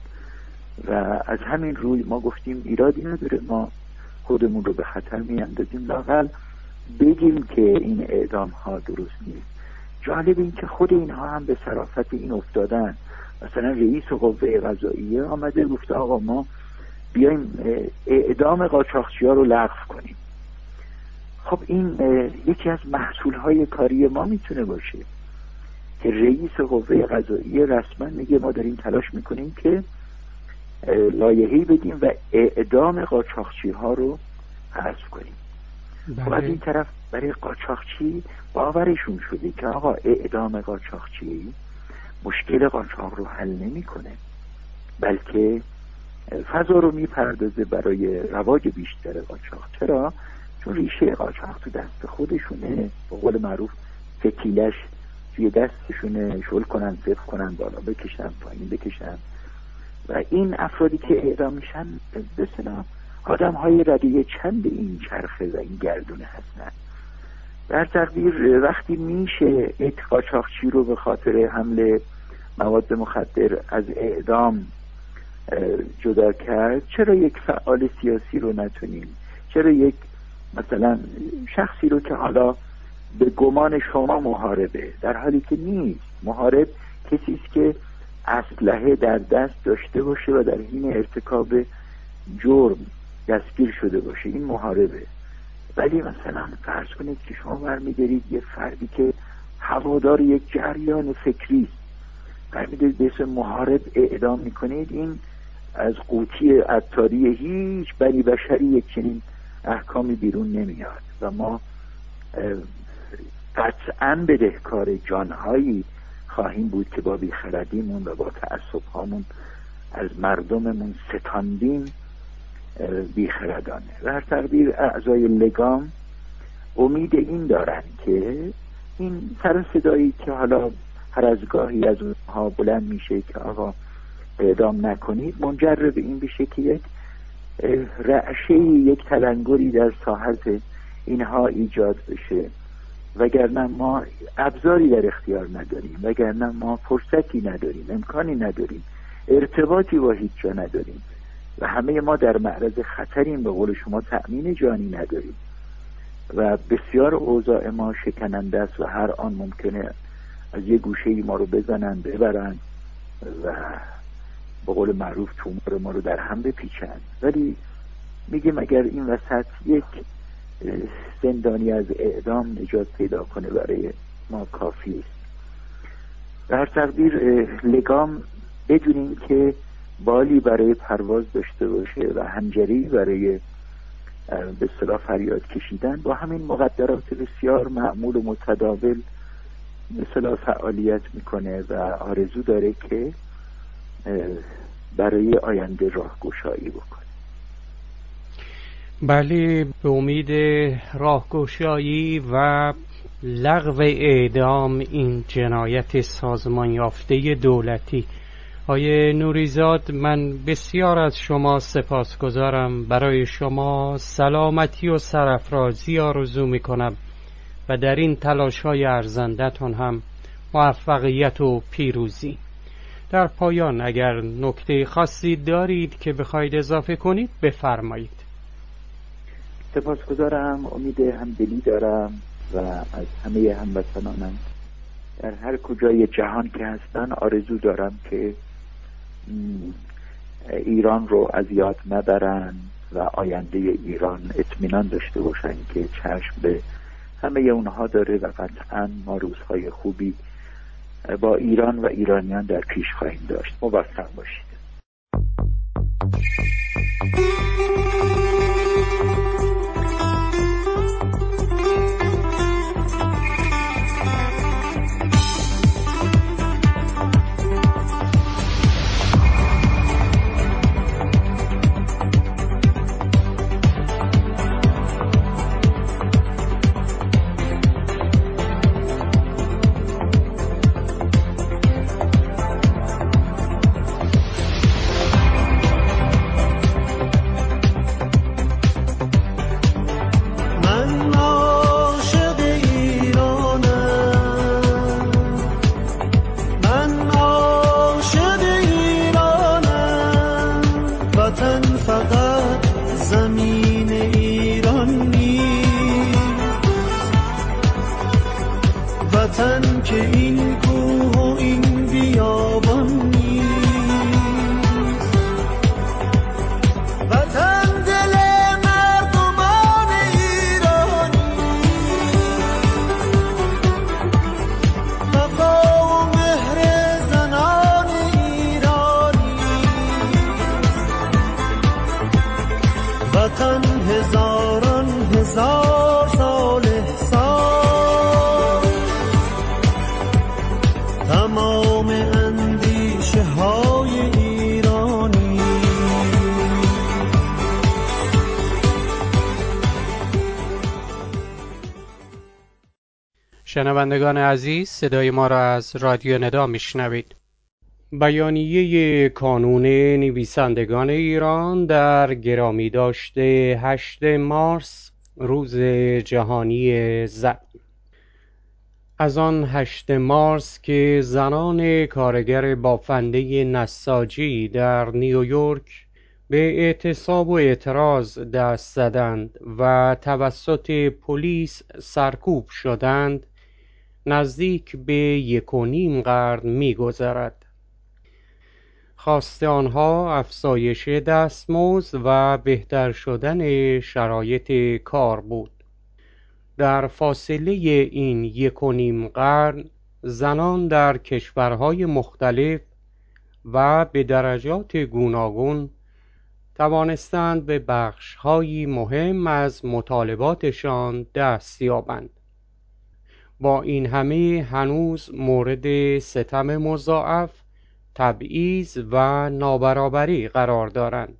و از همین روی ما گفتیم ایرادی نداره ما خودمون رو به خطر میاندازیم، لااقل بگیم که این اعدام ها درست نیست. جالب این که خود اینها هم به صرافت این افتادن. مثلا رئیس قوه قضاییه آمده گفته آقا ما بیایم اعدام قاچاقچی‌ها رو لغو کنیم. خب این یکی از محصولهای کاری ما میتونه باشه که رئیس قوه قضاییه رسما میگه ما داریم تلاش میکنیم که لایحه‌ای بدیم و اعدام قاچاقچی‌ها رو حذف کنیم. خب از این طرف برای قاچاقچی باورشون شده که آقا اعدام قاچاقچی مشکل قاچاق رو حل نمیکنه، بلکه فضا رو میپردازه برای رواج بیشتر قاچاق. چرا؟ چون ریشه قاچاق تو دست خودشونه، به قول معروف فتیلش توی دستشونه، شل کنن، صفر کنن، بالا بکشن، پایین بکشن و این افرادی که اعدام میشن به اصطلاح آدم های ردیه چند این چرخه و این گردونه هستن. در تقدیر وقتی میشه یک قاچاقچی رو به خاطر حمل مواد مخدر از اعدام جدا کرد، چرا یک فعال سیاسی رو نتونیم؟ چرا یک مثلا شخصی رو که حالا به گمان شما محاربه در حالی که نیست، محارب کسی است که اسلحه در دست داشته باشه و در حین ارتکاب جرم دستگیر شده باشه، این محاربه. ولی مثلا فرض کنید که شما برمی‌دارید یه فردی که هوادار یک جریان فکری است، برمی‌دارید به اسم محارب اعدام می‌کنید، این از قوطی عطاری هیچ بنی بشری یک چنین احکامی بیرون نمیاد و ما قطعاً بدهکار جانهایی خواهیم بود که با بیخردیمون و با تعصب‌هامون از مردممون ستاندیم بیخردانه. و هر تقدیر اعضای لگام امید این دارن که این سر صدایی که حالا هر از گاهی از اونها بلند میشه که آقا اعدام نکنید منجر به این بشه که یک رعشه، یک تلنگری در ساحت اینها ایجاد بشه، وگرنه ما ابزاری در اختیار نداریم، وگرنه ما فرصتی نداریم، امکانی نداریم، ارتباطی با هیچ جا نداریم و همه ما در معرض خطریم، به قول شما تأمین جانی نداریم و بسیار اوضاع ما شکننده است و هر آن ممکنه از یه گوشه‌ای ما رو بزنن، ببرن و به قول معروف تومار ما رو در هم بپیچن. ولی میگیم اگر این وسط یک زندانی از اعدام نجات پیدا کنه برای ما کافی است. در تقدیر لگام بدونیم که بالی برای پرواز داشته باشه و حنجری برای به اصطلاح فریاد کشیدن، با همین مقدرات بسیار معمول و متداول به اصطلاح فعالیت میکنه و آرزو داره که برای آینده راهگشایی بکنه. بله، به امید راهگشایی و لغو اعدام این جنایت سازمان یافته دولتی. آقای نوریزاد، من بسیار از شما سپاسگزارم. برای شما سلامتی و سرافرازی آرزو میکنم و در این تلاش‌های ارزندتون هم موفقیت و پیروزی. در پایان اگر نکته خاصی دارید که بخواید اضافه کنید بفرمایید. سپاسگزارم. امید همدلی دارم و از همه هموطنانم در هر کجای جهان که هستن آرزو دارم که ایران رو از یاد نبرن و آینده ایران اطمینان داشته باشن که چشم به همه اونها داره و قطعا ما روزهای خوبی با ایران و ایرانیان در پیش خواهیم داشت. موفق باشید. وطن که این کوه و این بیابان نیست، وطن دل مردمان ایرانی، وفا و مهر زنان ایرانی، وطن هزاران هزار سال تمام اندیشه های ایرانی. شنوندگان عزیز، صدای ما را از رادیو ندا میشنوید. بیانیه کانون نویسندگان ایران در گرامی داشته 8 مارس روز جهانی زن. از آن 8 مارس که زنان کارگر بافنده نساجی در نیویورک به اعتصاب و اعتراض دست زدند و توسط پلیس سرکوب شدند نزدیک به 1.5 قرن می‌گذرد. خواست آنها افزایش دستمزد و بهتر شدن شرایط کار بود. در فاصله این 1.5 قرن زنان در کشورهای مختلف و به درجات گوناگون توانستند به بخش‌هایی مهم از مطالباتشان دست یابند. با این همه هنوز مورد ستم مضاعف، تبعیض و نابرابری قرار دارند.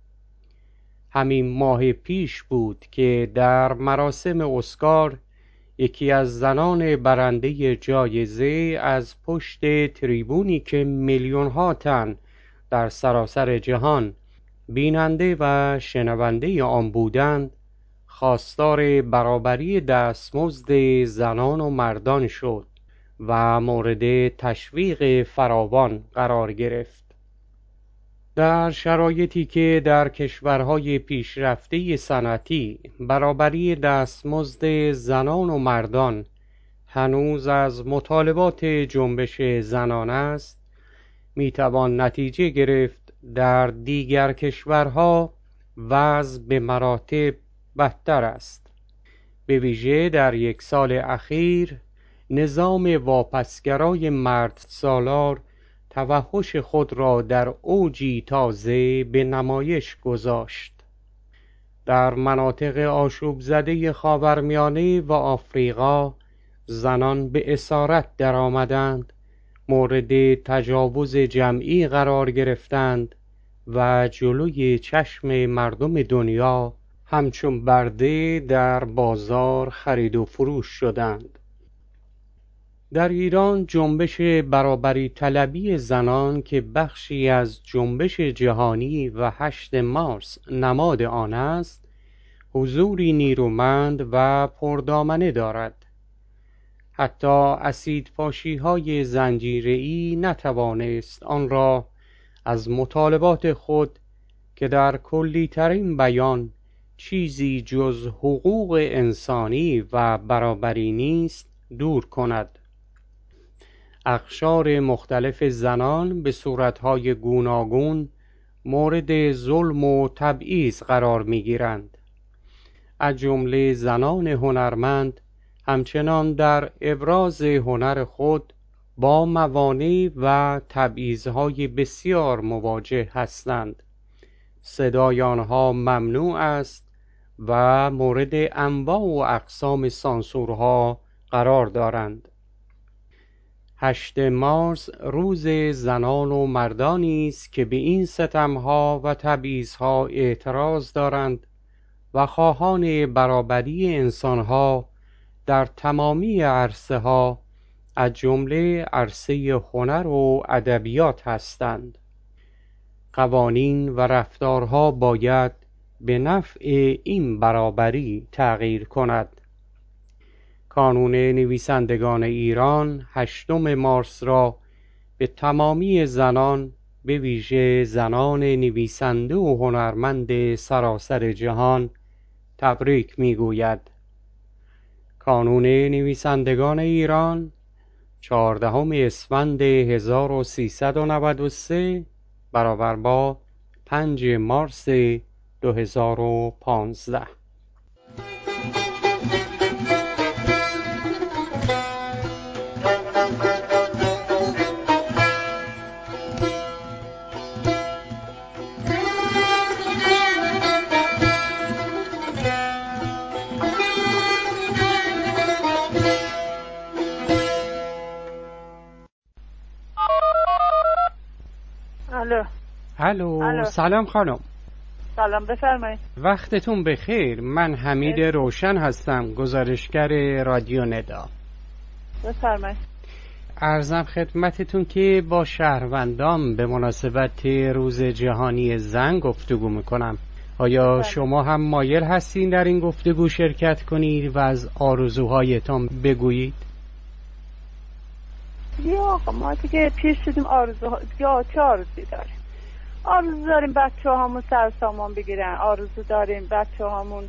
همین ماه پیش بود که در مراسم اسکار یکی از زنان برنده جایزه از پشت تریبونی که میلیون‌ها تن در سراسر جهان بیننده و شنونده آن بودند، خواستار برابری دستمزد زنان و مردان شد و مورد تشویق فراوان قرار گرفت. در شرایطی که در کشورهای پیشرفته صنعتی برابری دستمزد زنان و مردان هنوز از مطالبات جنبش زنان است، میتوان نتیجه گرفت در دیگر کشورها وضع به مراتب بدتر است. به ویژه در 1 سال اخیر نظام واپسگرای مرد سالار توحش خود را در اوجی تازه به نمایش گذاشت. در مناطق آشوب زده خاورمیانه و آفریقا زنان به اسارت درآمدند، مورد تجاوز جمعی قرار گرفتند و جلوی چشم مردم دنیا همچون برده در بازار خرید و فروش شدند. در ایران جنبش برابری طلبی زنان که بخشی از جنبش جهانی و 8 مارس نماد آن است، حضوری نیرومند و پردامنه دارد. حتی اسیدپاشی‌های زنجیره‌ای نتوانست آن را از مطالبات خود که در کلی‌ترین بیان چیزی جز حقوق انسانی و برابری نیست دور کند. اقشار مختلف زنان به صورت‌های گوناگون مورد ظلم و تبعیض قرار می‌گیرند. از جمله زنان هنرمند همچنان در ابراز هنر خود با موانع و تبعیض‌های بسیار مواجه هستند. صدای آنها ممنوع است و مورد انواع و اقسام سانسورها قرار دارند. 8 مارس روز زنان و مردانی است که به این ستم‌ها و تبعیض‌ها اعتراض دارند و خواهان برابری انسان‌ها در تمامی عرصه‌ها از جمله عرصه هنر و ادبیات هستند. قوانین و رفتارها باید به نفع این برابری تغییر کند. کانون نویسندگان ایران 8 مارس را به تمامی زنان، به ویژه زنان نویسنده و هنرمند سراسر جهان تبریک می‌گوید. کانون نویسندگان ایران 14 اسفند 1393 برابر با 5 مارس 2015. الو. سلام خانم. سلام، بفرمایید. وقتتون بخیر. من حمید روشن هستم، گزارشگر رادیو ندا. بفرمایید. عرضم خدمتتون که با شهروندان به مناسبت روز جهانی زن گفتگو میکنم. آیا شما هم مایل هستین در این گفتگو شرکت کنید و از آرزوهایتان بگویید؟ یا ما دیگه پیر شدیم، یا چه آرزوی داریم؟ آرزو داریم بچه هامون سر سامان بگیرن، آرزو داریم بچه هامون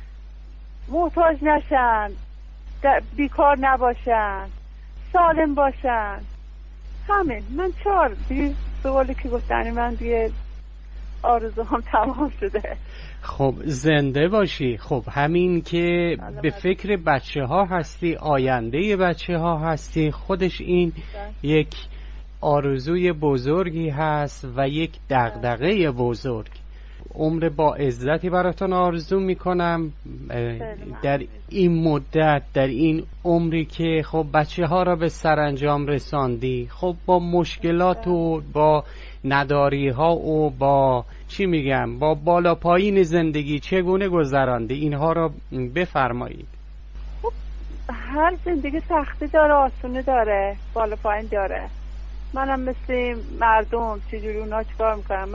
محتاج نشن، بیکار نباشن، سالم باشن. همین. من چه آرزوی سوالی که گفتنی من دیگه آرزو هم تمام شده. خب زنده باشی. خب همین که به فکر بچه ها هستی، آینده بچه ها هستی، خودش این یک آرزوی بزرگی هست و یک دغدغه بزرگ. عمر با عزتی براتون آرزو میکنم در این مدت، در این عمری که خب بچه ها را به سرانجام رساندی، خب با مشکلات و با نداری ها و با با بالا پایین زندگی چگونه گذراندی؟ اینها را بفرمایید. خب هر زندگی سختی داره، آسونه داره، بالا پایین داره. منم مثل مردم چجوری اونا چیکار میکنم،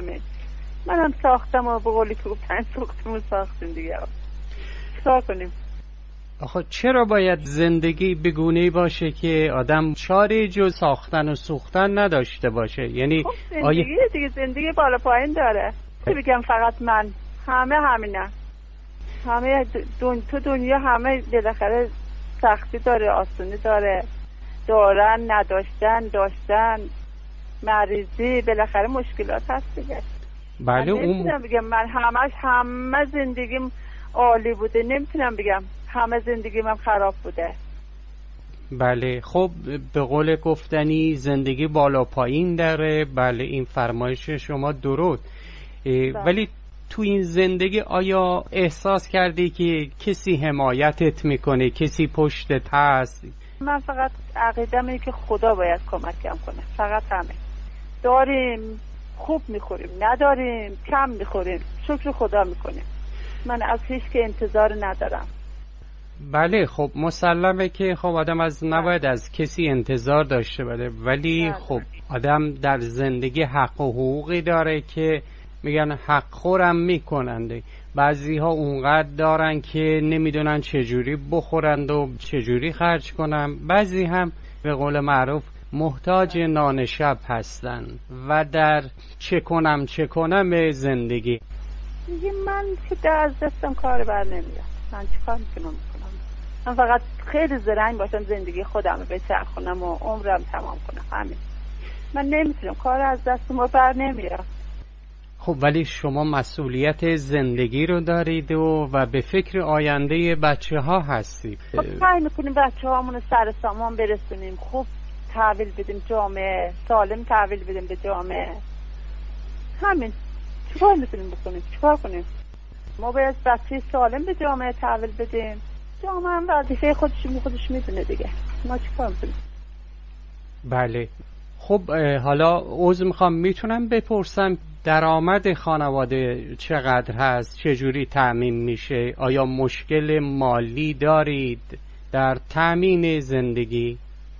منم ساختم و به قولی که گفتن ساختیم دیگه. چیکار کنیم؟ آخه چرا باید زندگی بگونه‌ای باشه که آدم چاره جز ساختن و سوختن نداشته باشه؟ یعنی خب زندگی بالا پایین داره. بگم فقط من، همینه. همه تو دنیا همه بالاخره سختی داره، آسونی داره، دارن، نداشتن، داشتن، مریضی، بالاخره مشکلات هست دیگه. بله. نمیتونم بگم من همه زندگیم عالی بوده، نمیتونم بگم همه زندگیم هم خراب بوده. بله. خب به قول گفتنی زندگی بالا پایین داره. بله این فرمایش شما درست. ولی تو این زندگی آیا احساس کردی که کسی حمایتت میکنه، کسی پشتت هست؟ من فقط عقیدم اینه که خدا باید کمکم کنه، فقط همین. داریم خوب میخوریم، نداریم کم میخوریم، شکر خدا میکنیم. من از هیچ که انتظار ندارم. بله. خب مسلمه که خب آدم نباید از کسی انتظار داشته باشه، ولی خب آدم در زندگی حق و حقوقی داره که میگن حق خورم میکنند. بعضی ها اونقدر دارن که نمیدونن چجوری بخورند و چجوری خرج کنن. بعضی هم به قول معروف محتاج نان شب هستن و در چه کنم زندگی. میگه من که در دستم کار بر نمیاد، من چی کار میتونم بکنم؟ من فقط خیلی زرنگ باشم، زندگی خودم رو بچرخونم و عمرم تمام کنم، همین. من نمیتونم، کار از دستم بر نمیاد. خب ولی شما مسئولیت زندگی رو دارید و به فکر آینده بچه ها هستید. خب سعی میکنیم بچه هامون سر سامان برسونیم، خوب تحویل بدیم جامعه، سالم تحویل بدیم به جامعه، همین. چیکار میتونیم بکنیم؟ چیکار کنیم؟ ما باید بچه سالم به جامعه تحویل بدیم، جامعه هم وظیفه خودش میدونه دیگه، ما چیکار میتونیم؟ بله. خب حالا میتونم بپرسم درآمد خانواده چقدر هست؟ چجوری تأمین میشه؟ آیا مشکل مالی دارید در تأمین زندگی؟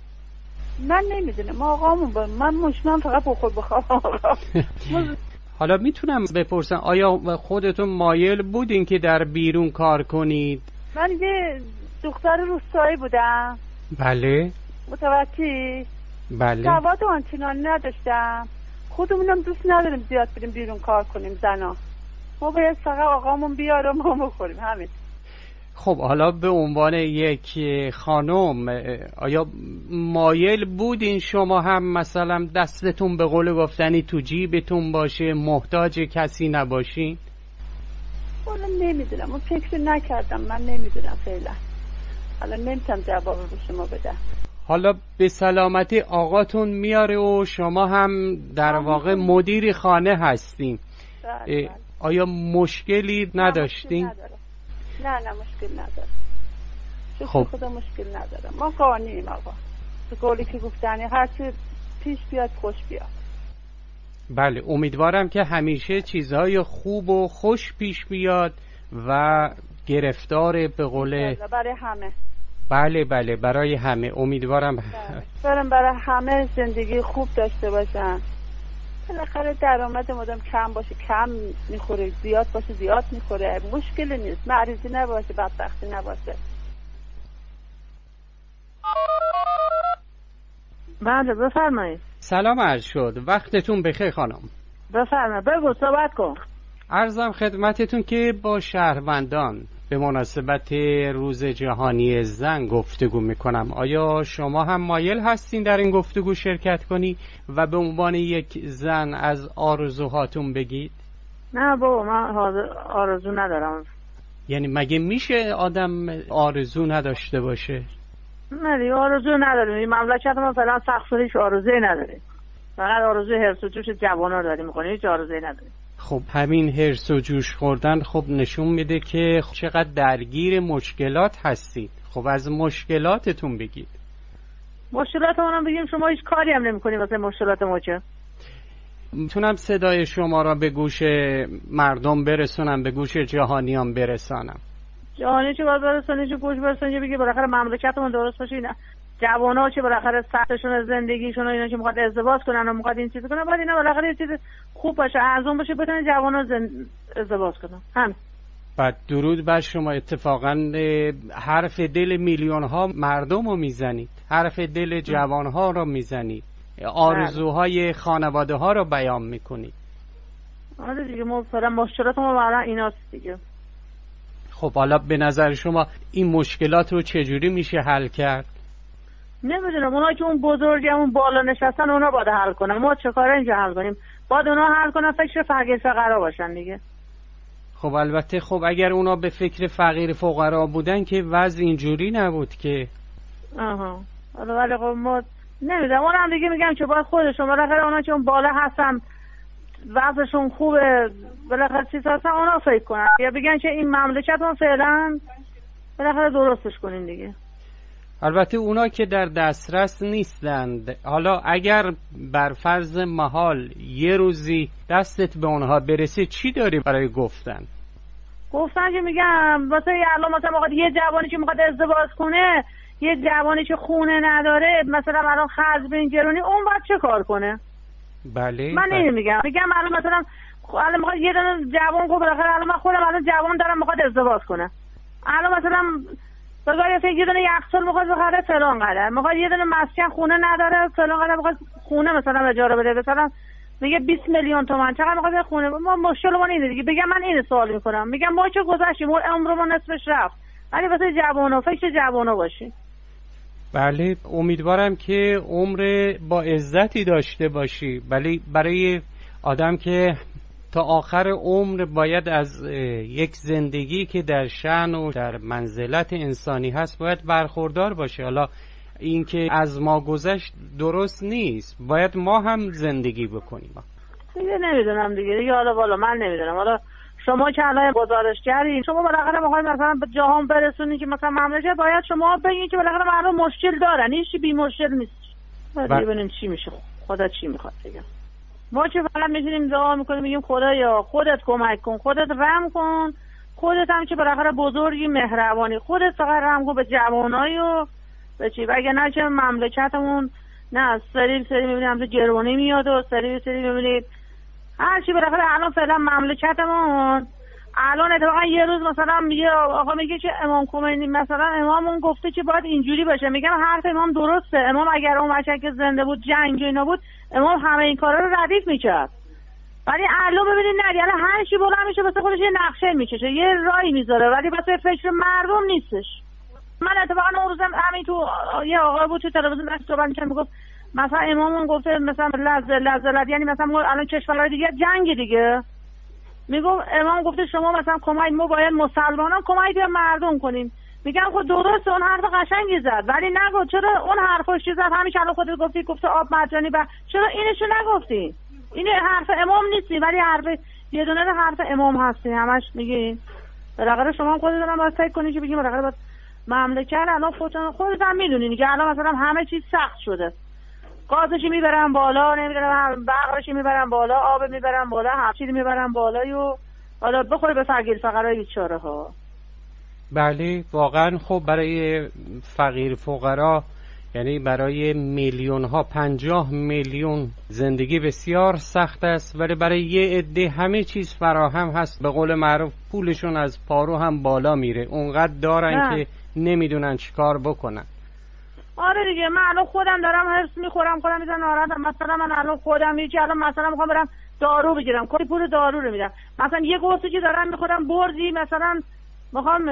من نمیدونم، آقامون من فقط بخوام آقا. حالا میتونم بپرسم آیا خودتون مایل بودین که در بیرون کار کنید؟ من یه دختر روستایی بودم. بله. متوجهی؟ بله. سواد آنچنانی نداشتم، خودمونم دوست نداریم زیاد بریم بیرون کار کنیم زنا، ما باید فقط آقامون بیاره ما بخوریم، همین. خب حالا به عنوان یک خانم آیا مایل بودین شما هم مثلا دستتون به قول گفتنی تو جیبتون باشه، محتاج کسی نباشین؟ والا نمیدونم، اون فکر نکردم، من نمیدونم فعلا، حالا نمیتونم جواب رو شما بدم. حالا به سلامتی آقاتون میاره و شما هم در واقع مدیر خانه هستین. بله. آیا مشکلی نداشتین؟ نه مشکل نداره. خب خدا مشکل نداره، ما قانونیم آقا، به قولی که گفتنی هرچی پیش بیاد خوش بیاد. بله، امیدوارم که همیشه چیزهای خوب و خوش پیش بیاد و گرفتار به قول برای همه. بله برای همه امیدوارم. برای همه زندگی خوب داشته باشن. بالاخره درآمد مدام کم باشه کم میخوره، زیاد باشه زیاد میخوره، مشکلی نیست، مریضی نباشه، بدبختی نباشه. بله بفرمایید. سلام عرض شد، وقتتون بخیر خانم. بفرمایید، بگو صحبت کن. عرضم خدمتتون که با شهروندان به مناسبت روز جهانی زن گفتگو میکنم. آیا شما هم مایل هستین در این گفتگو شرکت کنی و به عنوان یک زن از آرزوهاتون بگید؟ نه بابا، من آرزو ندارم. یعنی مگه میشه آدم آرزو نداشته باشه؟ نه آرزو نداریم، این مملکت ما فعلا سخت هیچ آرزویی نداریم، فقط آرزوی حرص و جوش جوانا رو داریم میکنیم، هیچ آرزویی نداریم. خب همین حرص و جوش خوردن خب نشون میده که چقدر درگیر مشکلات هستید. خب از مشکلاتتون بگید. مشکلاتمون هم بگیم، شما هیچ کاری هم نمی‌کنید واسه مشکلات ما چه؟ میتونم صدای شما را به گوش مردم برسونم، به گوش جهانیان برسانم. جهانی چه باید برسونی، چه گوش برسونی، بگی بالاخره مملکتمون درست باشه. اینا جوانا چه بالاخره سختشون زندگیشون و اینا که میخواد ازدواج کنن و میخواد این چیز کنن، باید اینا بالاخره یه چیز خوب باشه، ارزون باشه، بتونن جوانا ازدواج کنن. هم بعد درود بر شما. اتفاقا حرف دل میلیون ها مردم رو میزنید، حرف دل جوان ها رو میزنید، آرزوهای خانواده ها رو بیان میکنید. آره دیگه، ما فعلا مشکلات ما برای ایناست دیگه. خب حالا به نظر شما این مشکلات رو چجوری میشه حل کرد؟ نمیدونم، اونا که اون بزرگمون بالا نشستن اونا باید حل کنن، ما چه کاره اینجا حل کنیم؟ باید اونا حل کنن، فکر فقیر فقرا باشن دیگه. خب البته خب اگر اونا به فکر فقیر فقرا بودن که وضع اینجوری نبود که. آها. ولی خب ما نمیدونم، اونم دیگه میگم که باید خودشون بالاخره اونا که اون بالا هستن وضعشون خوبه، بالاخره چیز هستن، اونا فکر کنن یا بگن که این مملکت ما فعلا بالاخره درستش کنین دیگه. البته اونا که در دسترس نیستند، حالا اگر بر فرض محال یه روزی دستت به اونها برسه چی داری برای گفتن که میگم واسه الان مثلا یه جوانی که میخواد ازدواج کنه، یه جوانی که خونه نداره، مثلا الان خرج به این گرونی، اون باید چه کار کنه؟ بله من نمیگم، میگم الان مثلا خب الان میخواد یه دونه جوان کو بالاخره الان من خودم الان جوان دارم میخواد ازدواج کنه، الان مثلا بگاید یه دونه یخچال میخواد بخره فلان قدر، میخواد یه دونه مسکن خونه نداره فلان قدر، میخواد خونه مثلا اجاره بده مثلا میگه 20 میلیون تومان، چقدر میخواد خونه؟ ما مشکلمون اینه دیگه. بگم من اینو سوال میکنم، میگم ما چه گذشتیم عمرمون نصفش رفت، ولی واسه جوونا فکر جوونا باشیم. بله امیدوارم که عمر با عزتی داشته باشی، ولی برای آدم که تا آخر عمر باید از یک زندگی که در شأن و در منزلت انسانی هست باید برخوردار باشه. حالا این که از ما گذشت درست نیست، باید ما هم زندگی بکنیم. دیگه نمیدونم دیگه حالا والا من نمیدونم. حالا شما که الان گزارشگری، شما بالاخره میخواید مثلا به جهان برسونید که مثلا مملکت باید شما بگید که بالاخره مردم مشکل دارن، هیچ بی مشکل نیست. ببینیم چی میشه، خدا چی میخواد بگه. ما چه فقط میشینیم دعا میکنیم میگیم خدایا خودت کمک کن، خودت رحم کن، خودت هم که بالاخره بزرگی مهربانی، خودت فقط رحم کن به جوانایی و به چی، وگرنه که مملکتمون نه سری میبینیم همچه گرونی میاد و سری میبینید هرچی بالاخره الان فعلا مملکتمون الان اتفاقا یه روز مثلا میگه آقا میگه که امام خمینی مثلا امامون گفته که باید اینجوری باشه، میگم حرف امام درسته، امام اگر اون بچه که زنده بود جنگ و اینا بود امام همه این کارا رو ردیف میکرد، ولی الان ببینید نه الان هر چی بلند میشه واسه خودش یه نقشه میکشه یه راهی میذاره، ولی واسه فکر مردم نیستش. من اتفاقا اون روزم همین تو یه آقا بود تو تلویزیون داشت صحبت می‌کرد میگفت مثلا امامون گفته مثلا لزلت یعنی مثلا الان کشورهای دیگه جنگ دیگه، میگم امام گفته شما مثلا کمک ما باید مسلمانان کمک به مردم کنیم، میگم خب درسته اون حرف قشنگی زد ولی نگو چرا اون حرفش زد همیشه الان خودت گفته آب مجانی چرا اینشو نگفتی؟ این حرف امام نیستی ولی حرف یه دونه حرف امام هستی همش میگی. بالاخره شما خودت هم باید فکر کنی که بگی بالاخره باید مملکت الان خودت هم میدونی که الان مثلا همه چیز سخت شده، گازش میبرن بالا، نمیدونم برقش میبرن بالا، آب میبرن بالا، هر چیزی میبرن بالا و حالا بخوره به فقیر فقرای بیچاره ها. بله واقعا خب برای فقیر فقرا یعنی برای میلیون ها 50 میلیون زندگی بسیار سخت است، ولی برای یه عده همه چیز فراهم هست، به قول معروف پولشون از پارو هم بالا میره، اونقدر دارن که نمیدونن چیکار بکنن. آره دیگه من الان خودم دارم هرس میخورم خودم میذارم ناراحتم، مثلا من الان خودم یکی الان مثلا میخوام برم دارو بگیرم کلی پول دارو رو میدم، مثلا یه قرصی که دارم میخورم بردی مثلا میخوام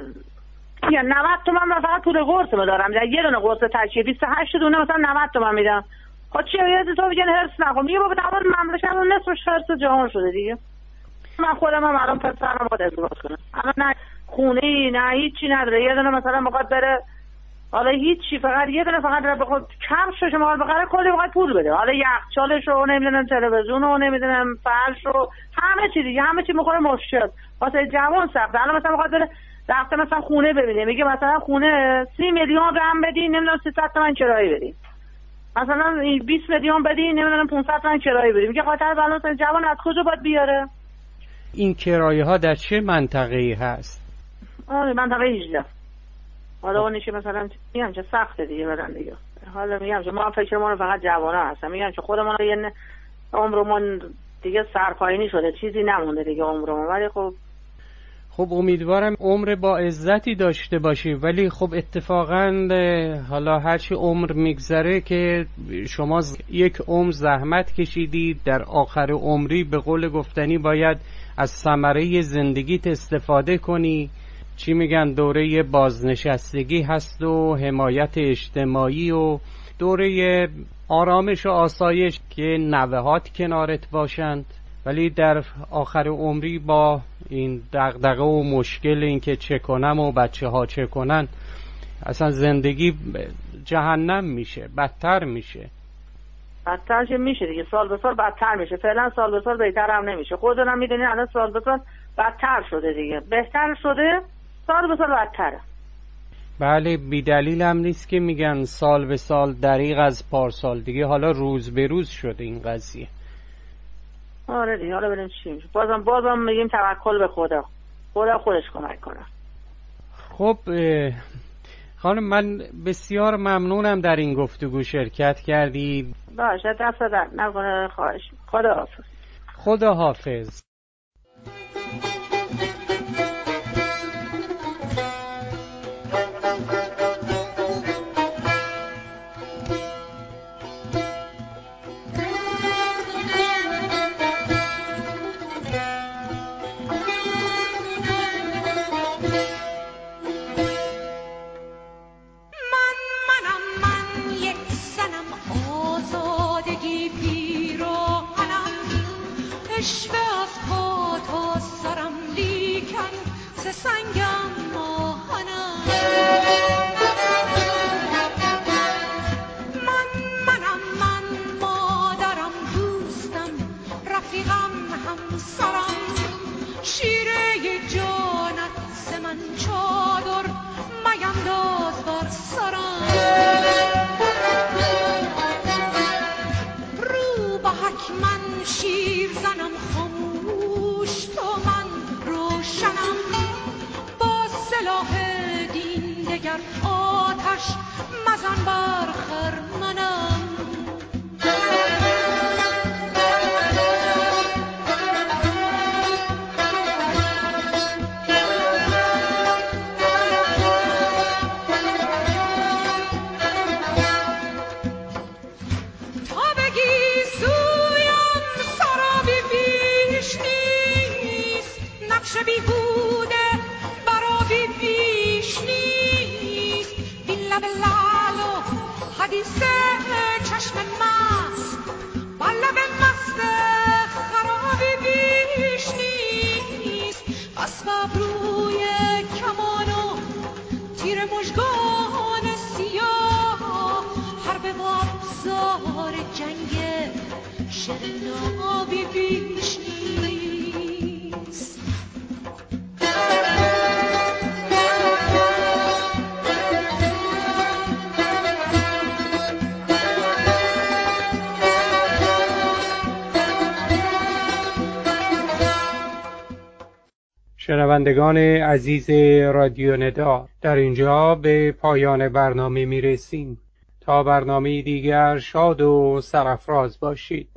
90 تومن من فقط پول قرص رو دارم، یه دونه قرص تکیه 28 دونه مثلا 90 تومن میدم. خب چی یه تو میگن هرس نکن، میگه بابا تمام مملکت نصفش هرس جهان شده دیگه. من خودم هم الان پسرم باید ازدواج کنم، الان نه خونه نه هیچی نداره، یه دونه مثلا میخواد بره حالا هیچی فقط یه دونه فقط بخواد کفشو شما بخره کلی وقت پول بده، حالا یخچالشو نمیدونم تلویزیونو نمیدونم فرشو همه چی دیگه همه چی میخوره مشکل واسه جوان سخته. الان مثلا میخواد بره رفته مثلا خونه ببینه میگه مثلا خونه 30 میلیون رم بدی نمیدونم 300 تومن کرایه بدی، مثلا 20 میلیون بدی نمیدونم 500 تومن کرایه بدی، میگه خاطر بالانس جوان از کجا باید بیاره؟ این کرایه ها در چه منطقه‌ای هست؟ منطقه 18. حالا اونی که مثلا میگم چه سخته دیگه بدن دیگه، حالا میگم که ما فکر ما فقط جوانا هستن، میگم که خودمون یه عمرمون دیگه سرپاینی شده چیزی نمونده دیگه عمرمون، ولی خب امیدوارم عمر با عزتی داشته باشی، ولی خب اتفاقا حالا هرچی عمر میگذره که شما یک عمر زحمت کشیدی، در آخر عمری به قول گفتنی باید از ثمره زندگیت استفاده کنی. چی میگن دوره بازنشستگی هست و حمایت اجتماعی و دوره آرامش و آسایش که نوهات کنارت باشند، ولی در آخر عمری با این دغدغه و مشکل این که چه کنم و بچه ها چه کنن اصلا زندگی جهنم میشه، بدتر میشه. بدتر که میشه دیگه، سال به سال بدتر میشه، فعلا سال به سال بهتر هم نمیشه، خودتونم میدونید الان سال به سال بدتر شده دیگه، بهتر شده سال به سال بدتره. بله بی دلیل هم نیست که میگن سال به سال دریغ از پارسال دیگه، حالا روز به روز شده این قضیه. آره دیگه حالا ببینیم چی میشه، بازم میگیم توکل به خدا خودش کمک کنه. خب خانم من بسیار ممنونم در این گفتگو شرکت کردید. باشه دست در نکنه، خواهش خدا حافظ. خدا حافظ. شنوندگان عزیز رادیو ندا، در اینجا به پایان برنامه می رسیم. تا برنامه دیگر شاد و سرافراز باشید.